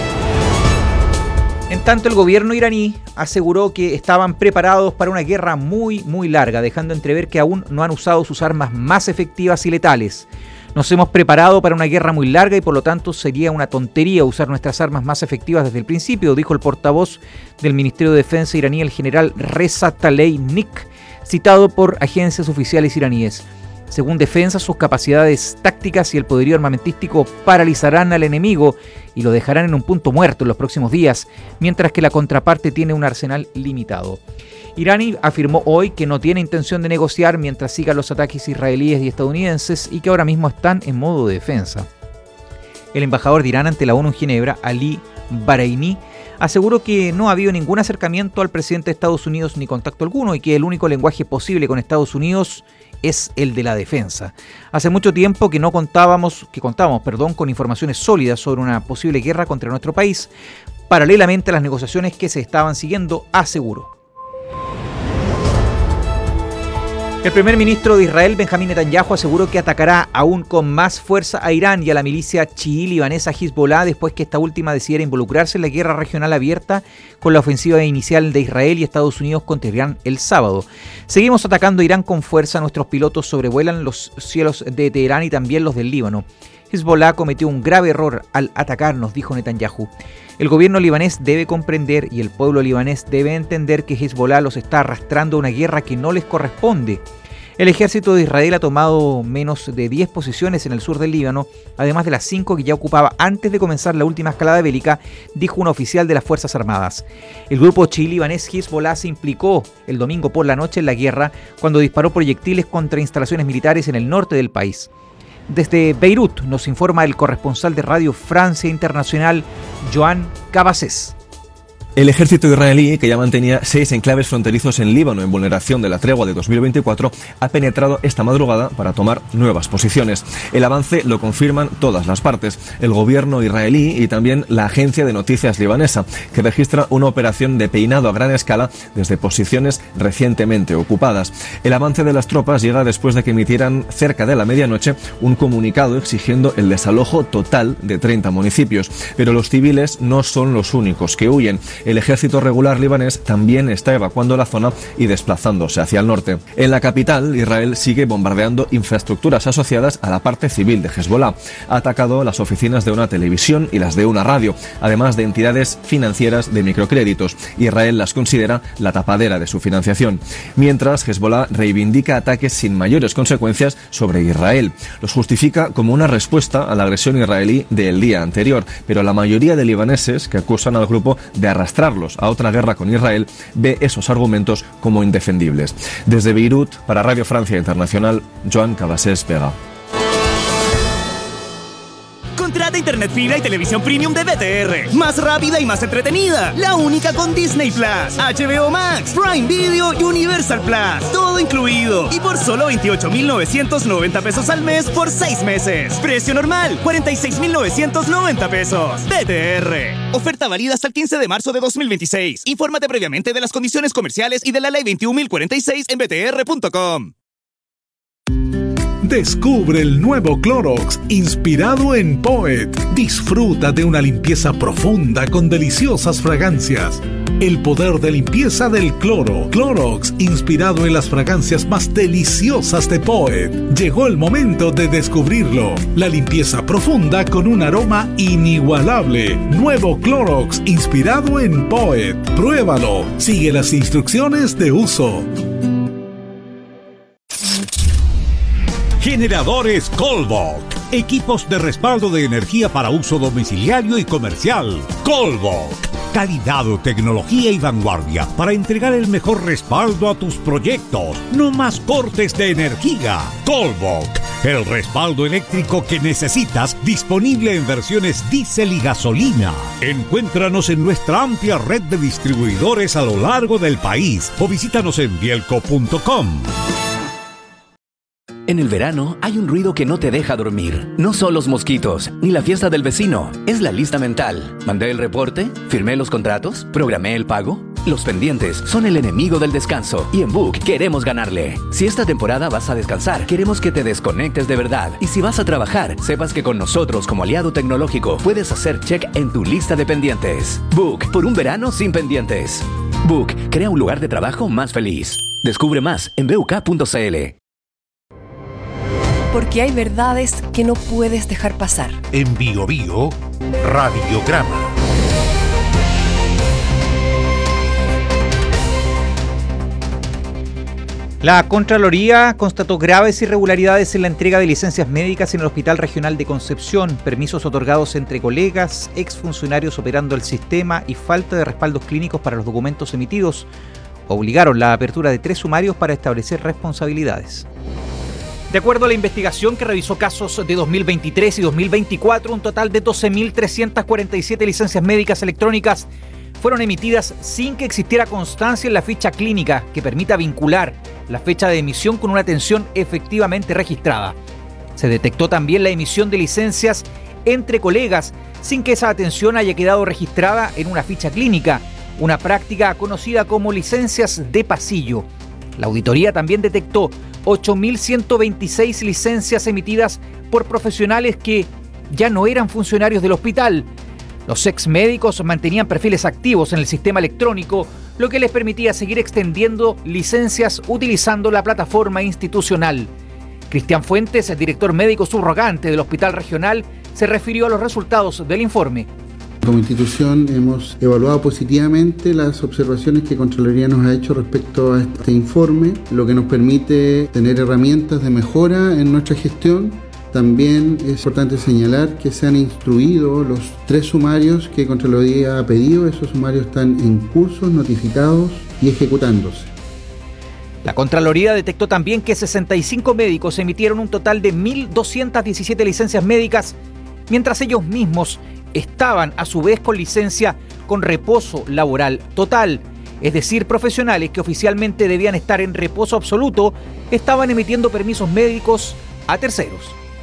En tanto, el gobierno iraní aseguró que estaban preparados para una guerra muy larga, dejando entrever que aún no han usado sus armas más efectivas y letales. Nos hemos preparado para una guerra muy larga y por lo tanto sería una tontería usar nuestras armas más efectivas desde el principio, dijo el portavoz del Ministerio de Defensa iraní, el general Reza Taleignik, citado por agencias oficiales iraníes. Según Defensa, sus capacidades tácticas y el poderío armamentístico paralizarán al enemigo y lo dejarán en un punto muerto en los próximos días, mientras que la contraparte tiene un arsenal limitado. Irán afirmó hoy que no tiene intención de negociar mientras sigan los ataques israelíes y estadounidenses y que ahora mismo están en modo de defensa. El embajador de Irán ante la ONU en Ginebra, Ali Bahreini, aseguró que no ha habido ningún acercamiento al presidente de Estados Unidos ni contacto alguno y que el único lenguaje posible con Estados Unidos es el de la defensa. Hace mucho tiempo que contábamos con informaciones sólidas sobre una posible guerra contra nuestro país, paralelamente a las negociaciones que se estaban siguiendo, aseguró. El primer ministro de Israel, Benjamín Netanyahu, aseguró que atacará aún con más fuerza a Irán y a la milicia chií libanesa Hezbollah después que esta última decidiera involucrarse en la guerra regional abierta con la ofensiva inicial de Israel y Estados Unidos contra Irán el sábado. Seguimos atacando a Irán con fuerza, nuestros pilotos sobrevuelan los cielos de Teherán y también los del Líbano. Hezbollah cometió un grave error al atacarnos, dijo Netanyahu. El gobierno libanés debe comprender y el pueblo libanés debe entender que Hezbollah los está arrastrando a una guerra que no les corresponde. El ejército de Israel ha tomado menos de 10 posiciones en el sur del Líbano, además de las 5 que ya ocupaba antes de comenzar la última escalada bélica, dijo un oficial de las Fuerzas Armadas. El grupo chií libanés Hezbollah se implicó el domingo por la noche en la guerra cuando disparó proyectiles contra instalaciones militares en el norte del país. Desde Beirut nos informa el corresponsal de Radio Francia Internacional, Joan Cabasés. El ejército israelí, que ya mantenía 6 enclaves fronterizos en Líbano en vulneración de la tregua de 2024, ha penetrado esta madrugada para tomar nuevas posiciones. El avance lo confirman todas las partes, el gobierno israelí y también la agencia de noticias libanesa, que registra una operación de peinado a gran escala desde posiciones recientemente ocupadas. El avance de las tropas llega después de que emitieran cerca de la medianoche un comunicado exigiendo el desalojo total de 30 municipios. Pero los civiles no son los únicos que huyen. El ejército regular libanés también está evacuando la zona y desplazándose hacia el norte. En la capital, Israel sigue bombardeando infraestructuras asociadas a la parte civil de Hezbollah. Ha atacado las oficinas de una televisión y las de una radio, además de entidades financieras de microcréditos. Israel las considera la tapadera de su financiación. Mientras, Hezbollah reivindica ataques sin mayores consecuencias sobre Israel. Los justifica como una respuesta a la agresión israelí del día anterior, pero la mayoría de libaneses que acusan al grupo de arrastrarlos a otra guerra con Israel ve esos argumentos como indefendibles. Desde Beirut, para Radio Francia Internacional, Joan Cabasés Vega. Contrata internet fibra y televisión premium de BTR. Más rápida y más entretenida. La única con Disney Plus, HBO Max, Prime Video y Universal Plus. Todo incluido. Y por solo 28,990 pesos al mes por 6 meses. Precio normal, 46,990 pesos. BTR. Oferta válida hasta el 15 de marzo de 2026. Infórmate previamente de las condiciones comerciales y de la ley 21.046 en btr.com. Descubre el nuevo Clorox inspirado en Poet. Disfruta de una limpieza profunda con deliciosas fragancias. El poder de limpieza del cloro. Clorox, inspirado en las fragancias más deliciosas de Poet. Llegó el momento de descubrirlo. La limpieza profunda con un aroma inigualable. Nuevo Clorox, inspirado en Poet. Pruébalo. Sigue las instrucciones de uso. Generadores Colbok. Equipos de respaldo de energía para uso domiciliario y comercial. Colbok. Calidad, tecnología y vanguardia para entregar el mejor respaldo a tus proyectos. No más cortes de energía. Colbok. El respaldo eléctrico que necesitas, disponible en versiones diésel y gasolina. Encuéntranos en nuestra amplia red de distribuidores a lo largo del país o visítanos en bielco.com. En el verano hay un ruido que no te deja dormir. No son los mosquitos, ni la fiesta del vecino. Es la lista mental. ¿Mandé el reporte? ¿Firmé los contratos? ¿Programé el pago? Los pendientes son el enemigo del descanso y en Book queremos ganarle. Si esta temporada vas a descansar, queremos que te desconectes de verdad. Y si vas a trabajar, sepas que con nosotros como aliado tecnológico puedes hacer check en tu lista de pendientes. Book, por un verano sin pendientes. Book, crea un lugar de trabajo más feliz. Descubre más en buk.cl. Porque hay verdades que no puedes dejar pasar. En Bio Bio, Radiograma. La Contraloría constató graves irregularidades en la entrega de licencias médicas en el Hospital Regional de Concepción, permisos otorgados entre colegas, exfuncionarios operando el sistema y falta de respaldos clínicos para los documentos emitidos. Obligaron la apertura de 3 sumarios para establecer responsabilidades. De acuerdo a la investigación que revisó casos de 2023 y 2024, un total de 12.347 licencias médicas electrónicas fueron emitidas sin que existiera constancia en la ficha clínica que permita vincular la fecha de emisión con una atención efectivamente registrada. Se detectó también la emisión de licencias entre colegas sin que esa atención haya quedado registrada en una ficha clínica, una práctica conocida como licencias de pasillo. La auditoría también detectó 8.126 licencias emitidas por profesionales que ya no eran funcionarios del hospital. Los ex médicos mantenían perfiles activos en el sistema electrónico, lo que les permitía seguir extendiendo licencias utilizando la plataforma institucional. Cristian Fuentes, el director médico subrogante del Hospital Regional, se refirió a los resultados del informe. Como institución hemos evaluado positivamente las observaciones que Contraloría nos ha hecho respecto a este informe, lo que nos permite tener herramientas de mejora en nuestra gestión. También es importante señalar que se han instruido los 3 sumarios que Contraloría ha pedido. Esos sumarios están en curso, notificados y ejecutándose. La Contraloría detectó también que 65 médicos emitieron un total de 1.217 licencias médicas, mientras ellos mismos estaban a su vez con licencia con reposo laboral total, es decir, profesionales que oficialmente debían estar en reposo absoluto estaban emitiendo permisos médicos a terceros.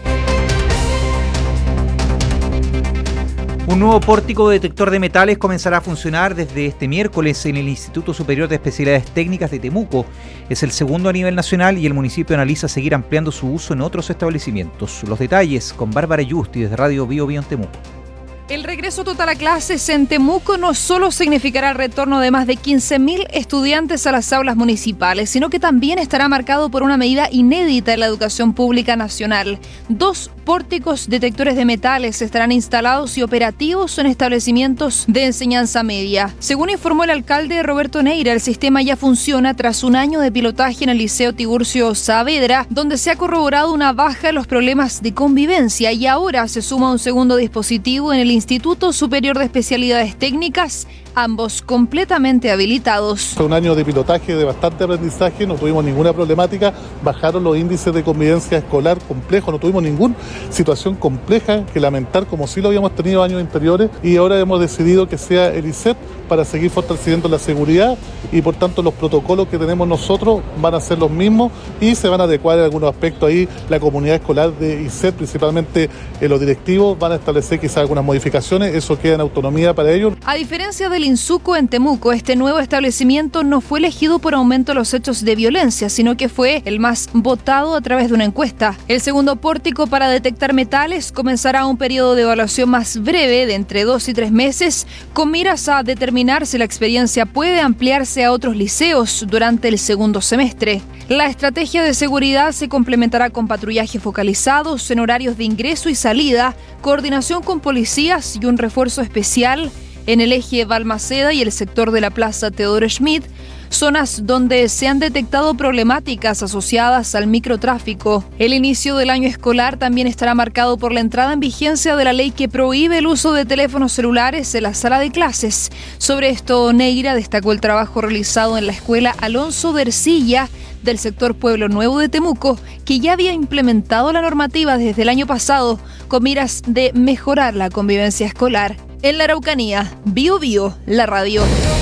Un nuevo pórtico detector de metales comenzará a funcionar desde este miércoles en el Instituto Superior de Especialidades Técnicas de Temuco. Es el segundo a nivel nacional y el municipio analiza seguir ampliando su uso en otros establecimientos. Los detalles con Bárbara Yusti desde Radio Bio Bio en Temuco. El regreso total a clases en Temuco no solo significará el retorno de más de 15.000 estudiantes a las aulas municipales, sino que también estará marcado por una medida inédita en la educación pública nacional. 2 pórticos detectores de metales estarán instalados y operativos en establecimientos de enseñanza media. Según informó el alcalde Roberto Neira, el sistema ya funciona tras un año de pilotaje en el Liceo Tiburcio Saavedra, donde se ha corroborado una baja en los problemas de convivencia y ahora se suma un segundo dispositivo en el Instituto Superior de Especialidades Técnicas, ambos completamente habilitados. Fue un año de pilotaje, de bastante aprendizaje, no tuvimos ninguna problemática, bajaron los índices de convivencia escolar complejo, no tuvimos ninguna situación compleja que lamentar como sí lo habíamos tenido años anteriores y ahora hemos decidido que sea el ISET para seguir fortaleciendo la seguridad y por tanto los protocolos que tenemos nosotros van a ser los mismos y se van a adecuar en algunos aspectos ahí la comunidad escolar de ISET, principalmente los directivos van a establecer quizás algunas modificaciones. modificaciones, eso queda en autonomía para ellos. A diferencia del Insuco en Temuco, este nuevo establecimiento no fue elegido por aumento de los hechos de violencia, sino que fue el más votado a través de una encuesta. El segundo pórtico para detectar metales comenzará un periodo de evaluación más breve de entre 2 y 3 meses, con miras a determinar si la experiencia puede ampliarse a otros liceos durante el segundo semestre. La estrategia de seguridad se complementará con patrullajes focalizados en horarios de ingreso y salida, coordinación con policías y un refuerzo especial en el eje Balmaceda y el sector de la Plaza Teodoro Schmidt, zonas donde se han detectado problemáticas asociadas al microtráfico. El inicio del año escolar también estará marcado por la entrada en vigencia de la ley que prohíbe el uso de teléfonos celulares en la sala de clases. Sobre esto, Neira destacó el trabajo realizado en la escuela Alonso de Ercilla del sector Pueblo Nuevo de Temuco, que ya había implementado la normativa desde el año pasado con miras de mejorar la convivencia escolar. En la Araucanía, Bio Bio, la radio.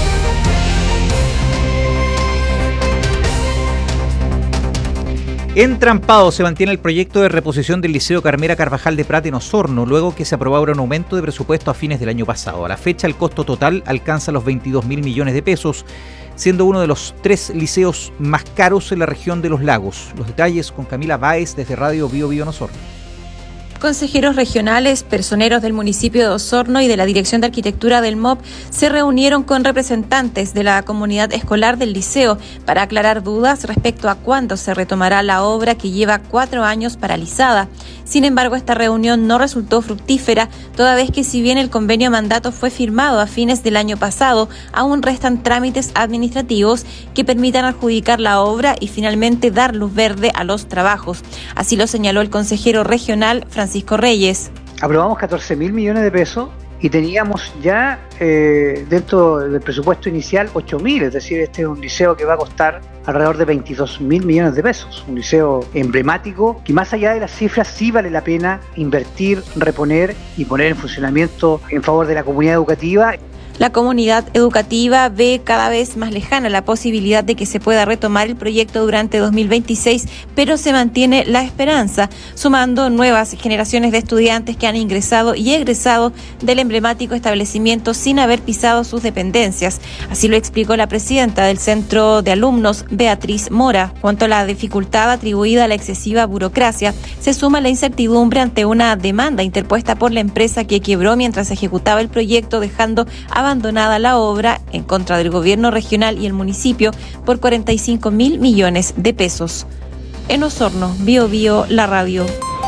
Entrampado se mantiene el proyecto de reposición del Liceo Carmela Carvajal de Prat en Osorno, luego que se aprobara un aumento de presupuesto a fines del año pasado. A la fecha, el costo total alcanza los 22.000 millones de pesos, siendo uno de los 3 liceos más caros en la región de Los Lagos. Los detalles con Camila Báez desde Radio Bio Bio en Osorno. Consejeros regionales, personeros del municipio de Osorno y de la Dirección de Arquitectura del MOP se reunieron con representantes de la comunidad escolar del liceo para aclarar dudas respecto a cuándo se retomará la obra que lleva 4 años paralizada. Sin embargo, esta reunión no resultó fructífera, toda vez que si bien el convenio mandato fue firmado a fines del año pasado, aún restan trámites administrativos que permitan adjudicar la obra y finalmente dar luz verde a los trabajos. Así lo señaló el consejero regional Francisco Reyes. Aprobamos 14.000 millones de pesos y teníamos ya dentro del presupuesto inicial 8.000, es decir, este es un liceo que va a costar alrededor de 22.000 millones de pesos, un liceo emblemático que más allá de las cifras sí vale la pena invertir, reponer y poner en funcionamiento en favor de la comunidad educativa. La comunidad educativa ve cada vez más lejana la posibilidad de que se pueda retomar el proyecto durante 2026, pero se mantiene la esperanza, sumando nuevas generaciones de estudiantes que han ingresado y egresado del emblemático establecimiento sin haber pisado sus dependencias. Así lo explicó la presidenta del Centro de Alumnos, Beatriz Mora. Cuanto a la dificultad atribuida a la excesiva burocracia, se suma la incertidumbre ante una demanda interpuesta por la empresa que quebró mientras ejecutaba el proyecto, dejando abandonada la obra en contra del gobierno regional y el municipio por 45.000 millones de pesos. En Osorno, Bio Bio, la radio.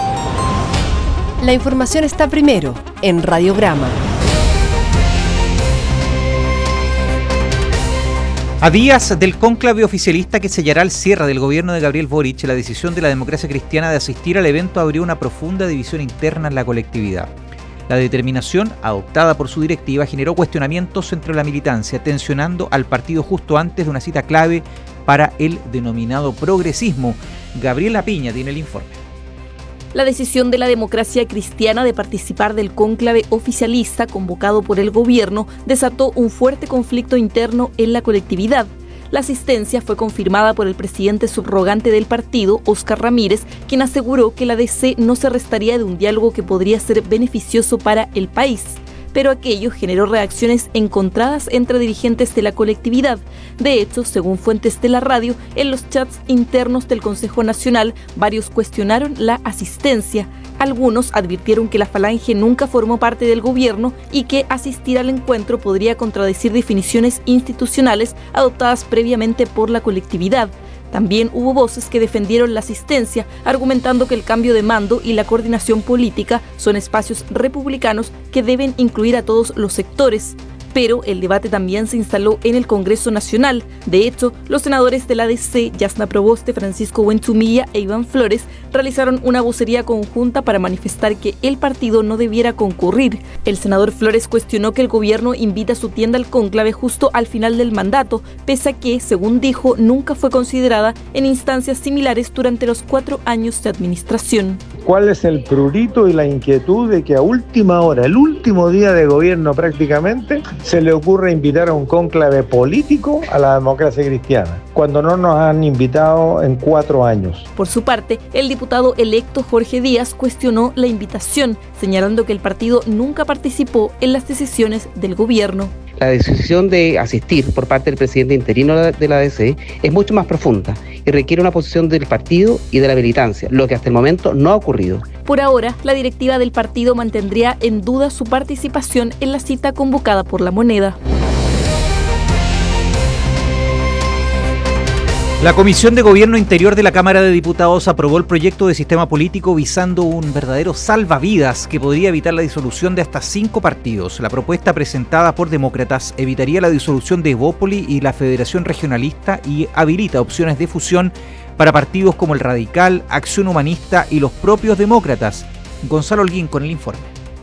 La información está primero en Radiograma. A días del cónclave oficialista que sellará el cierre del gobierno de Gabriel Boric, la decisión de la democracia cristiana de asistir al evento abrió una profunda división interna en la colectividad. La determinación adoptada por su directiva generó cuestionamientos entre la militancia, tensionando al partido justo antes de una cita clave para el denominado progresismo. Gabriela Piña tiene el informe. La decisión de la democracia cristiana de participar del cónclave oficialista convocado por el gobierno desató un fuerte conflicto interno en la colectividad. La asistencia fue confirmada por el presidente subrogante del partido, Óscar Ramírez, quien aseguró que la DC no se restaría de un diálogo que podría ser beneficioso para el país. Pero aquello generó reacciones encontradas entre dirigentes de la colectividad. De hecho, según fuentes de la radio, en los chats internos del Consejo Nacional, varios cuestionaron la asistencia. Algunos advirtieron que la Falange nunca formó parte del gobierno y que asistir al encuentro podría contradecir definiciones institucionales adoptadas previamente por la colectividad. También hubo voces que defendieron la asistencia, argumentando que el cambio de mando y la coordinación política son espacios republicanos que deben incluir a todos los sectores. Pero el debate también se instaló en el Congreso Nacional. De hecho, los senadores de la DC, Yasna Proboste, Francisco Buenchumilla e Iván Flores, realizaron una vocería conjunta para manifestar que el partido no debiera concurrir. El senador Flores cuestionó que el gobierno invita a su tienda al cónclave justo al final del mandato, pese a que, según dijo, nunca fue considerada en instancias similares durante los 4 años de administración. ¿Cuál es el prurito y la inquietud de que a última hora, el último día de gobierno prácticamente, se le ocurre invitar a un cónclave político a la democracia cristiana, cuando no nos han invitado en 4 años. Por su parte, el diputado electo Jorge Díaz cuestionó la invitación, señalando que el partido nunca participó en las decisiones del gobierno. La decisión de asistir por parte del presidente interino de la DC es mucho más profunda y requiere una posición del partido y de la militancia, lo que hasta el momento no ha ocurrido. Por ahora, la directiva del partido mantendría en duda su participación en la cita convocada por La Moneda. La Comisión de Gobierno Interior de la Cámara de Diputados aprobó el proyecto de sistema político visando un verdadero salvavidas que podría evitar la disolución de hasta 5 partidos. La propuesta presentada por Demócratas evitaría la disolución de Evópoli y la Federación Regionalista y habilita opciones de fusión para partidos como el Radical, Acción Humanista y los propios demócratas. Gonzalo Holguín con el informe.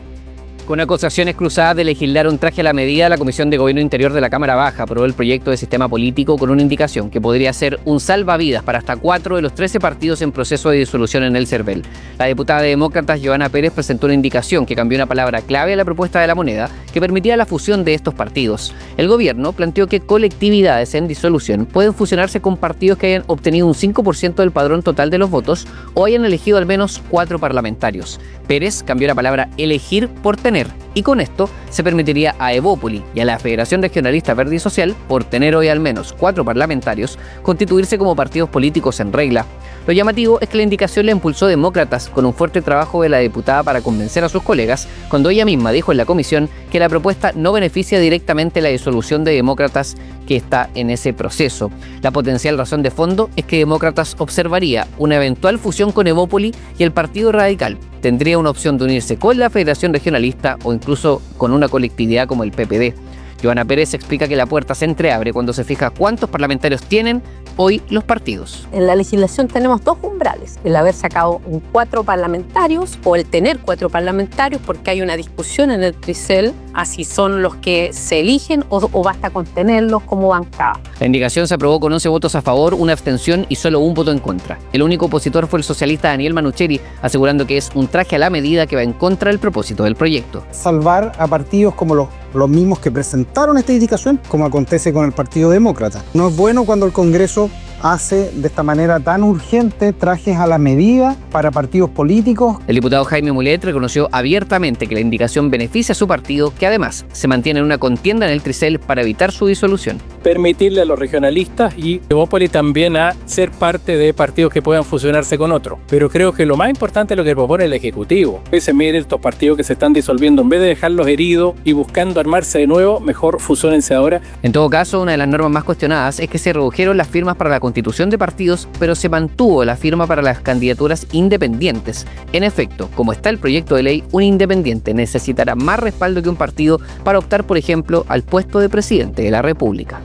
Con acusaciones cruzadas de legislar un traje a la medida, la Comisión de Gobierno Interior de la Cámara Baja aprobó el proyecto de sistema político con una indicación que podría ser un salvavidas para hasta 4 de los 13 partidos en proceso de disolución en el CERVEL. La diputada de Demócratas, Johanna Pérez, presentó una indicación que cambió una palabra clave a la propuesta de La Moneda que permitía la fusión de estos partidos. El gobierno planteó que colectividades en disolución pueden fusionarse con partidos que hayan obtenido un 5% del padrón total de los votos o hayan elegido al menos 4 parlamentarios. Pérez cambió la palabra elegir por tener, y con esto se permitiría a Evópoli y a la Federación Regionalista Verde y Social, por tener hoy al menos 4 parlamentarios, constituirse como partidos políticos en regla. Lo llamativo es que la indicación la impulsó Demócratas con un fuerte trabajo de la diputada para convencer a sus colegas, cuando ella misma dijo en la comisión que la propuesta no beneficia directamente la disolución de Demócratas que está en ese proceso. La potencial razón de fondo es que Demócratas observaría una eventual fusión con Evópoli y el Partido Radical tendría una opción de unirse con la Federación Regionalista o incluso con una colectividad como el PPD. Johanna Pérez explica que la puerta se entreabre cuando se fija cuántos parlamentarios tienen hoy los partidos. En la legislación tenemos 2 umbrales, el haber sacado 4 parlamentarios o el tener 4 parlamentarios, porque hay una discusión en el Tricel a si son los que se eligen o basta con tenerlos como bancada. La indicación se aprobó con 11 votos a favor, 1 abstención y solo 1 voto en contra. El único opositor fue el socialista Daniel Manucheri, asegurando que es un traje a la medida que va en contra del propósito del proyecto. Salvar a partidos como los mismos que presentaron esta indicación, como acontece con el Partido Demócrata. No es bueno cuando el Congreso hace de esta manera tan urgente trajes a la medida para partidos políticos. El diputado Jaime Mulet reconoció abiertamente que la indicación beneficia a su partido, que además se mantiene en una contienda en el Tricel para evitar su disolución. Permitirle a los regionalistas y Evópoli también a ser parte de partidos que puedan fusionarse con otros. Pero creo que lo más importante es lo que propone el Ejecutivo. Miren estos partidos que se están disolviendo, en vez de dejarlos heridos y buscando armarse de nuevo, mejor fusónense ahora. En todo caso, una de las normas más cuestionadas es que se redujeron las firmas para la constitución de partidos, pero se mantuvo la firma para las candidaturas independientes. En efecto, como está el proyecto de ley, un independiente necesitará más respaldo que un partido para optar, por ejemplo, al puesto de presidente de la República.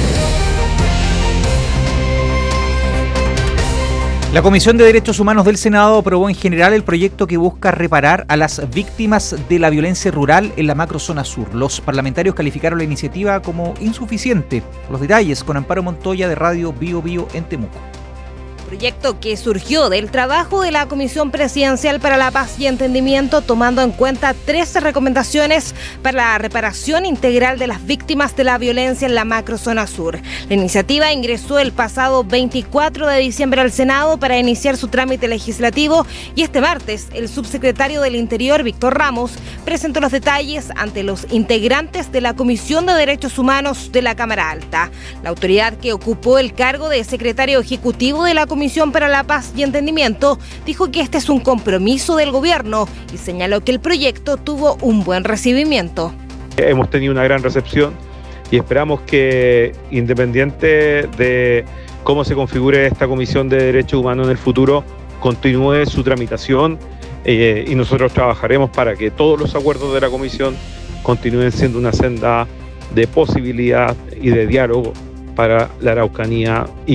La Comisión de Derechos Humanos del Senado aprobó en general el proyecto que busca reparar a las víctimas de la violencia rural en la macrozona sur. Los parlamentarios calificaron la iniciativa como insuficiente. Los detalles con Amparo Montoya de Radio Bio Bio en Temuco. Proyecto que surgió del trabajo de la Comisión Presidencial para la Paz y Entendimiento, tomando en cuenta 13 recomendaciones para la reparación integral de las víctimas de la violencia en la macrozona sur. La iniciativa ingresó el pasado 24 de diciembre al Senado para iniciar su trámite legislativo y este martes el subsecretario del Interior, Víctor Ramos, presentó los detalles ante los integrantes de la Comisión de Derechos Humanos de la Cámara Alta. La autoridad que ocupó el cargo de secretario ejecutivo de la Comisión para la Paz y Entendimiento dijo que este es un compromiso del gobierno y señaló que el proyecto tuvo un buen recibimiento. Hemos tenido una gran recepción y esperamos que, independiente de cómo se configure esta Comisión de Derechos Humanos en el futuro, continúe su tramitación y nosotros trabajaremos para que todos los acuerdos de la Comisión continúen siendo una senda de posibilidad y de diálogo para la Araucanía y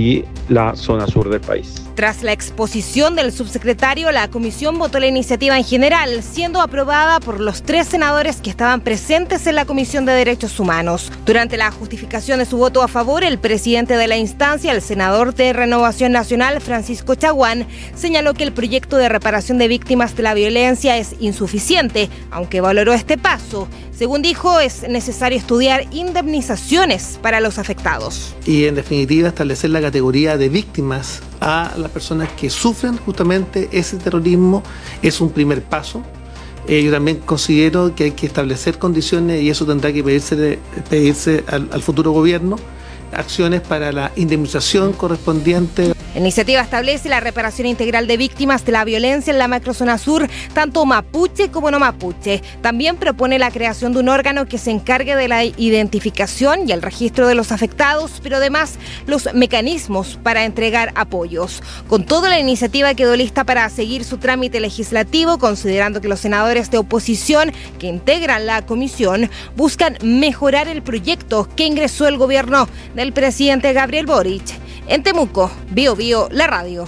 la zona sur del país. Tras la exposición del subsecretario, la comisión votó la iniciativa en general, siendo aprobada por los 3 senadores que estaban presentes en la Comisión de Derechos Humanos. Durante la justificación de su voto a favor, el presidente de la instancia, el senador de Renovación Nacional, Francisco Chaguán, señaló que el proyecto de reparación de víctimas de la violencia es insuficiente, aunque valoró este paso. Según dijo, es necesario estudiar indemnizaciones para los afectados. Y en definitiva establecer la categoría de víctimas a las personas que sufren justamente ese terrorismo es un primer paso. Yo también considero que hay que establecer condiciones y eso tendrá que pedirse al futuro gobierno, acciones para la indemnización correspondiente. La iniciativa establece la reparación integral de víctimas de la violencia en la macrozona sur, tanto mapuche como no mapuche. También propone la creación de un órgano que se encargue de la identificación y el registro de los afectados, pero además los mecanismos para entregar apoyos. Con todo, la iniciativa quedó lista para seguir su trámite legislativo, considerando que los senadores de oposición que integran la comisión buscan mejorar el proyecto que ingresó el gobierno del presidente Gabriel Boric. En Temuco, Bio Bio, la radio.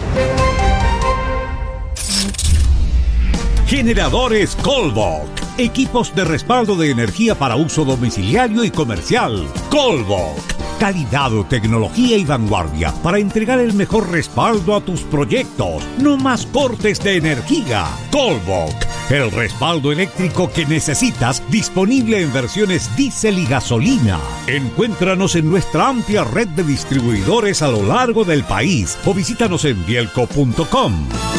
Generadores Colbok. Equipos de respaldo de energía para uso domiciliario y comercial. Colbok. Calidad, tecnología y vanguardia para entregar el mejor respaldo a tus proyectos. No más cortes de energía. Colbok. El respaldo eléctrico que necesitas, disponible en versiones diésel y gasolina. Encuéntranos en nuestra amplia red de distribuidores a lo largo del país o visítanos en bielco.com.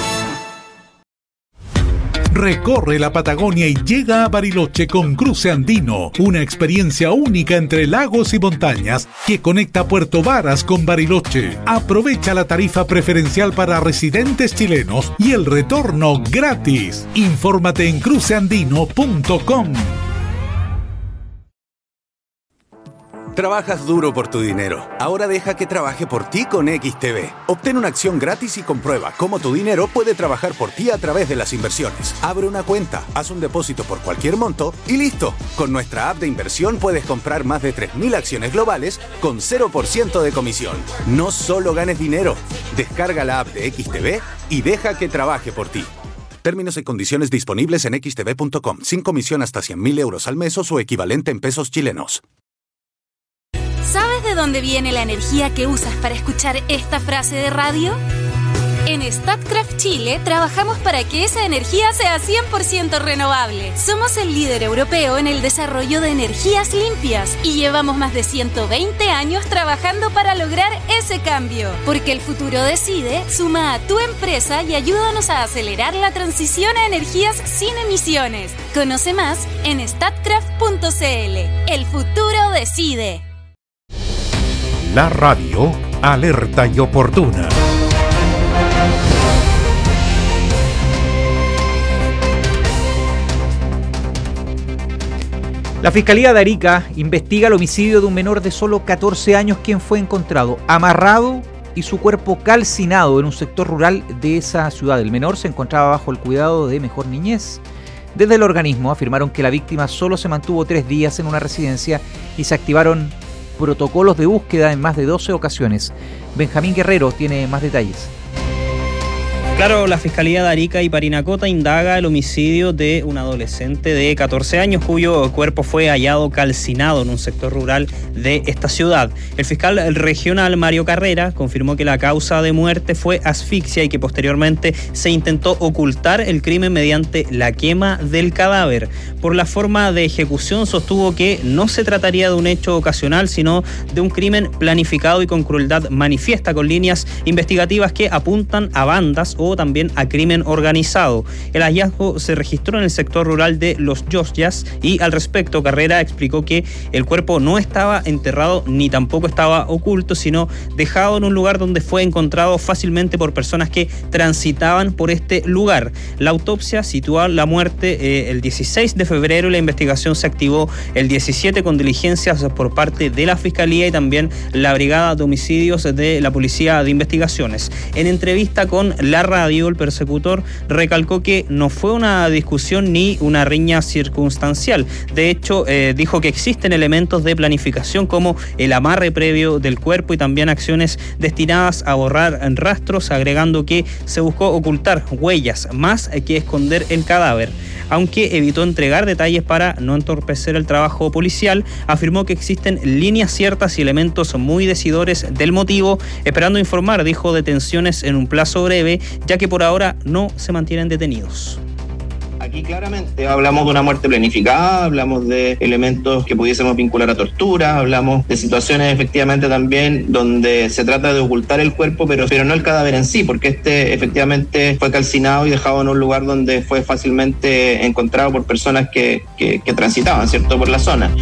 Recorre la Patagonia y llega a Bariloche con Cruce Andino, una experiencia única entre lagos y montañas que conecta Puerto Varas con Bariloche. Aprovecha la tarifa preferencial para residentes chilenos y el retorno gratis. Infórmate en cruceandino.com. Trabajas duro por tu dinero. Ahora deja que trabaje por ti con XTB. Obtén una acción gratis y comprueba cómo tu dinero puede trabajar por ti a través de las inversiones. Abre una cuenta, haz un depósito por cualquier monto y listo. Con nuestra app de inversión puedes comprar más de 3.000 acciones globales con 0% de comisión. No solo ganes dinero. Descarga la app de XTB y deja que trabaje por ti. Términos y condiciones disponibles en xtb.com. Sin comisión hasta 100.000 euros al mes o su equivalente en pesos chilenos. ¿Sabes de dónde viene la energía que usas para escuchar esta frase de radio? En Statkraft Chile trabajamos para que esa energía sea 100% renovable. Somos el líder europeo en el desarrollo de energías limpias y llevamos más de 120 años trabajando para lograr ese cambio. Porque el futuro decide, suma a tu empresa y ayúdanos a acelerar la transición a energías sin emisiones. Conoce más en statkraft.cl. El futuro decide. La radio alerta y oportuna. La Fiscalía de Arica investiga el homicidio de un menor de solo 14 años quien fue encontrado amarrado y su cuerpo calcinado en un sector rural de esa ciudad. El menor se encontraba bajo el cuidado de Mejor Niñez. Desde el organismo afirmaron que la víctima solo se mantuvo 3 días en una residencia y se activaron protocolos de búsqueda en más de 12 ocasiones. Benjamín Guerrero tiene más detalles. Claro, la Fiscalía de Arica y Parinacota indaga el homicidio de un adolescente de 14 años cuyo cuerpo fue hallado calcinado en un sector rural de esta ciudad. El fiscal regional Mario Carrera confirmó que la causa de muerte fue asfixia y que posteriormente se intentó ocultar el crimen mediante la quema del cadáver. Por la forma de ejecución sostuvo que no se trataría de un hecho ocasional, sino de un crimen planificado y con crueldad manifiesta, con líneas investigativas que apuntan a bandas o también a crimen organizado. El hallazgo se registró en el sector rural de Los Yosyas y al respecto Carrera explicó que el cuerpo no estaba enterrado ni tampoco estaba oculto, sino dejado en un lugar donde fue encontrado fácilmente por personas que transitaban por este lugar. La autopsia situó la muerte el 16 de febrero y la investigación se activó el 17 con diligencias por parte de la Fiscalía y también la Brigada de Homicidios de la Policía de Investigaciones. En entrevista con La radio, el persecutor recalcó que no fue una discusión ni una riña circunstancial. De hecho, dijo que existen elementos de planificación como el amarre previo del cuerpo y también acciones destinadas a borrar rastros, agregando que se buscó ocultar huellas más que esconder el cadáver. Aunque evitó entregar detalles para no entorpecer el trabajo policial, afirmó que existen líneas ciertas y elementos muy decidores del motivo, esperando informar, dijo, detenciones en un plazo breve, ya que por ahora no se mantienen detenidos. Aquí claramente hablamos de una muerte planificada, hablamos de elementos que pudiésemos vincular a tortura, hablamos de situaciones efectivamente también donde se trata de ocultar el cuerpo, pero no el cadáver en sí, porque este efectivamente fue calcinado y dejado en un lugar donde fue fácilmente encontrado por personas que transitaban, ¿cierto?, por la zona.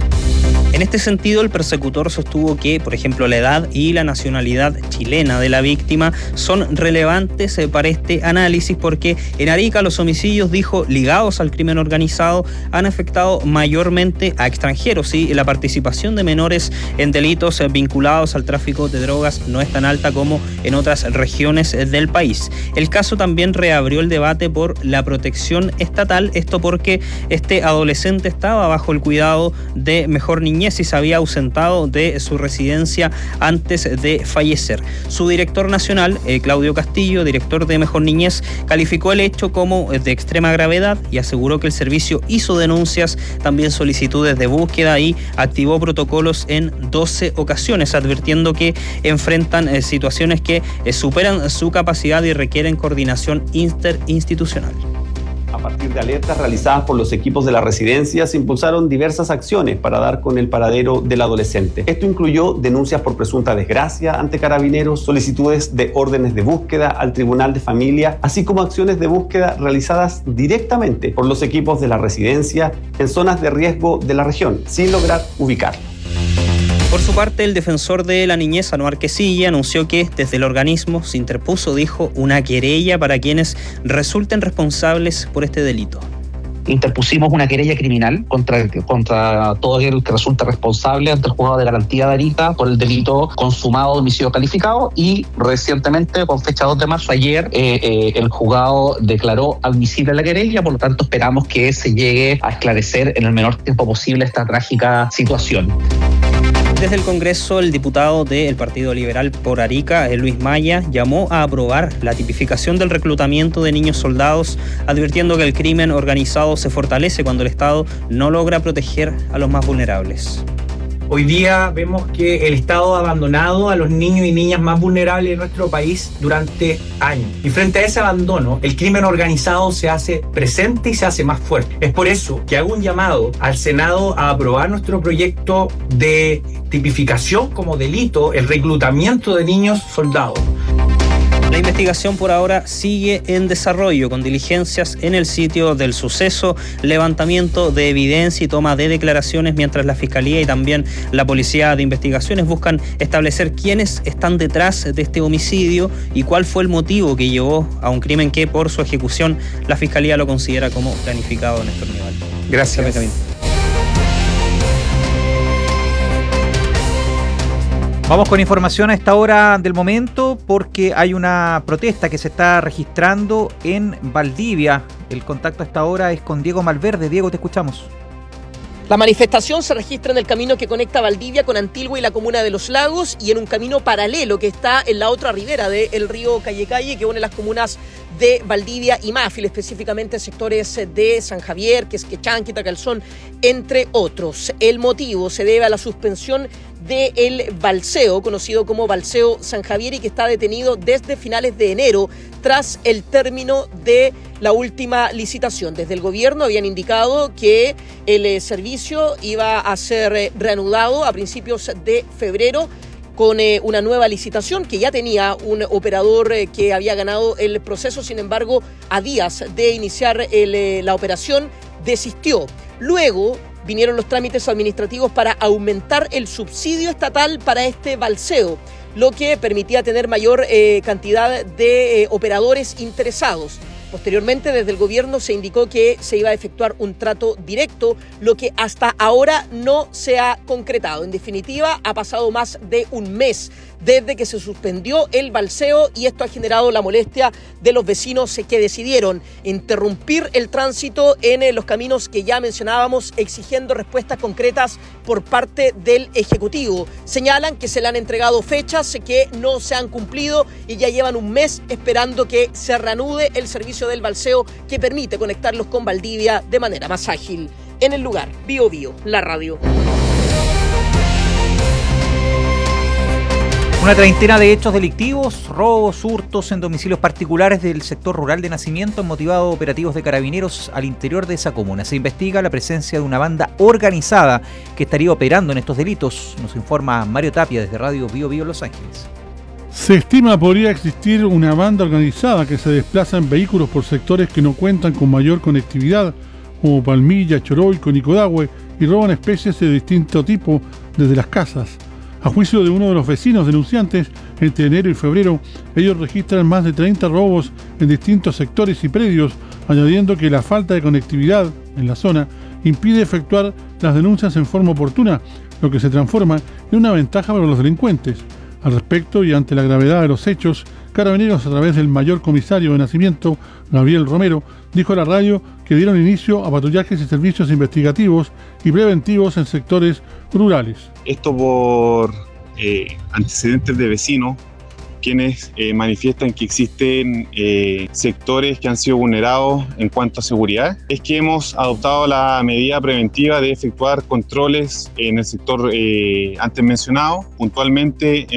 En este sentido, el persecutor sostuvo que, por ejemplo, la edad y la nacionalidad chilena de la víctima son relevantes para este análisis porque en Arica los homicidios, dijo, ligados al crimen organizado han afectado mayormente a extranjeros y la participación de menores en delitos vinculados al tráfico de drogas no es tan alta como en otras regiones del país. El caso también reabrió el debate por la protección estatal, esto porque este adolescente estaba bajo el cuidado de Mejor Niñez y se había ausentado de su residencia antes de fallecer. Su director nacional, Claudio Castillo, director de Mejor Niñez, calificó el hecho como de extrema gravedad y aseguró que el servicio hizo denuncias, también solicitudes de búsqueda y activó protocolos en 12 ocasiones, advirtiendo que enfrentan situaciones que superan su capacidad y requieren coordinación interinstitucional. A partir de alertas realizadas por los equipos de la residencia, se impulsaron diversas acciones para dar con el paradero del adolescente. Esto incluyó denuncias por presunta desgracia ante carabineros, solicitudes de órdenes de búsqueda al Tribunal de Familia, así como acciones de búsqueda realizadas directamente por los equipos de la residencia en zonas de riesgo de la región, sin lograr ubicarlo. Por su parte, el defensor de la niñez, Anuar Quesilla, anunció que desde el organismo se interpuso, dijo, una querella para quienes resulten responsables por este delito. Interpusimos una querella criminal contra todo aquel que resulta responsable ante el Juzgado de Garantía de Arica por el delito consumado de homicidio calificado y recientemente, con fecha 2 de marzo, ayer, el juzgado declaró admisible la querella, por lo tanto esperamos que se llegue a esclarecer en el menor tiempo posible esta trágica situación. Desde el Congreso, el diputado del Partido Liberal por Arica, Luis Maya, llamó a aprobar la tipificación del reclutamiento de niños soldados, advirtiendo que el crimen organizado se fortalece cuando el Estado no logra proteger a los más vulnerables. Hoy día vemos que el Estado ha abandonado a los niños y niñas más vulnerables de nuestro país durante años. Y frente a ese abandono, el crimen organizado se hace presente y se hace más fuerte. Es por eso que hago un llamado al Senado a aprobar nuestro proyecto de tipificación como delito el reclutamiento de niños soldados. La investigación por ahora sigue en desarrollo, con diligencias en el sitio del suceso, levantamiento de evidencia y toma de declaraciones, mientras la Fiscalía y también la Policía de Investigaciones buscan establecer quiénes están detrás de este homicidio y cuál fue el motivo que llevó a un crimen que por su ejecución la Fiscalía lo considera como planificado, Néstor Nival. Gracias, Benjamín. Vamos con información a esta hora del momento porque hay una protesta que se está registrando en Valdivia. El contacto a esta hora es con Diego Malverde. Diego, te escuchamos. La manifestación se registra en el camino que conecta Valdivia con Antilgua y la comuna de Los Lagos y en un camino paralelo que está en la otra ribera del río Calle que une las comunas de Valdivia y Máfil, específicamente sectores de San Javier, Quesquechán, Quitacalzón, entre otros. El motivo se debe a la suspensión del balseo, conocido como Balseo San Javier, y que está detenido desde finales de enero tras el término de la última licitación. Desde el gobierno habían indicado que el servicio iba a ser reanudado a principios de febrero con una nueva licitación que ya tenía un operador que había ganado el proceso. Sin embargo, a días de iniciar la operación, desistió. Luego vinieron los trámites administrativos para aumentar el subsidio estatal para este balseo, lo que permitía tener mayor cantidad de operadores interesados. Posteriormente, desde el gobierno se indicó que se iba a efectuar un trato directo, lo que hasta ahora no se ha concretado. En definitiva, ha pasado más de un mes desde que se suspendió el balseo y esto ha generado la molestia de los vecinos que decidieron interrumpir el tránsito en los caminos que ya mencionábamos, exigiendo respuestas concretas por parte del Ejecutivo. Señalan que se le han entregado fechas que no se han cumplido y ya llevan un mes esperando que se reanude el servicio del balseo que permite conectarlos con Valdivia de manera más ágil. En el lugar, Bio Bio, la radio. Una treintena de hechos delictivos, robos, hurtos en domicilios particulares del sector rural de Nacimiento han motivado operativos de carabineros al interior de esa comuna. Se investiga la presencia de una banda organizada que estaría operando en estos delitos. Nos informa Mario Tapia desde Radio Bio Bio Los Ángeles. Se estima podría existir una banda organizada que se desplaza en vehículos por sectores que no cuentan con mayor conectividad, como Palmilla, Choroico, Nicodahue, y roban especies de distinto tipo desde las casas. A juicio de uno de los vecinos denunciantes, entre enero y febrero, ellos registran más de 30 robos en distintos sectores y predios, añadiendo que la falta de conectividad en la zona impide efectuar las denuncias en forma oportuna, lo que se transforma en una ventaja para los delincuentes. Al respecto, y ante la gravedad de los hechos, Carabineros, a través del mayor comisario de Nacimiento, Gabriel Romero, dijo a la radio que dieron inicio a patrullajes y servicios investigativos y preventivos en sectores rurales. Esto por antecedentes de vecinos, quienes manifiestan que existen sectores que han sido vulnerados en cuanto a seguridad. Es que hemos adoptado la medida preventiva de efectuar controles en el sector antes mencionado, puntualmente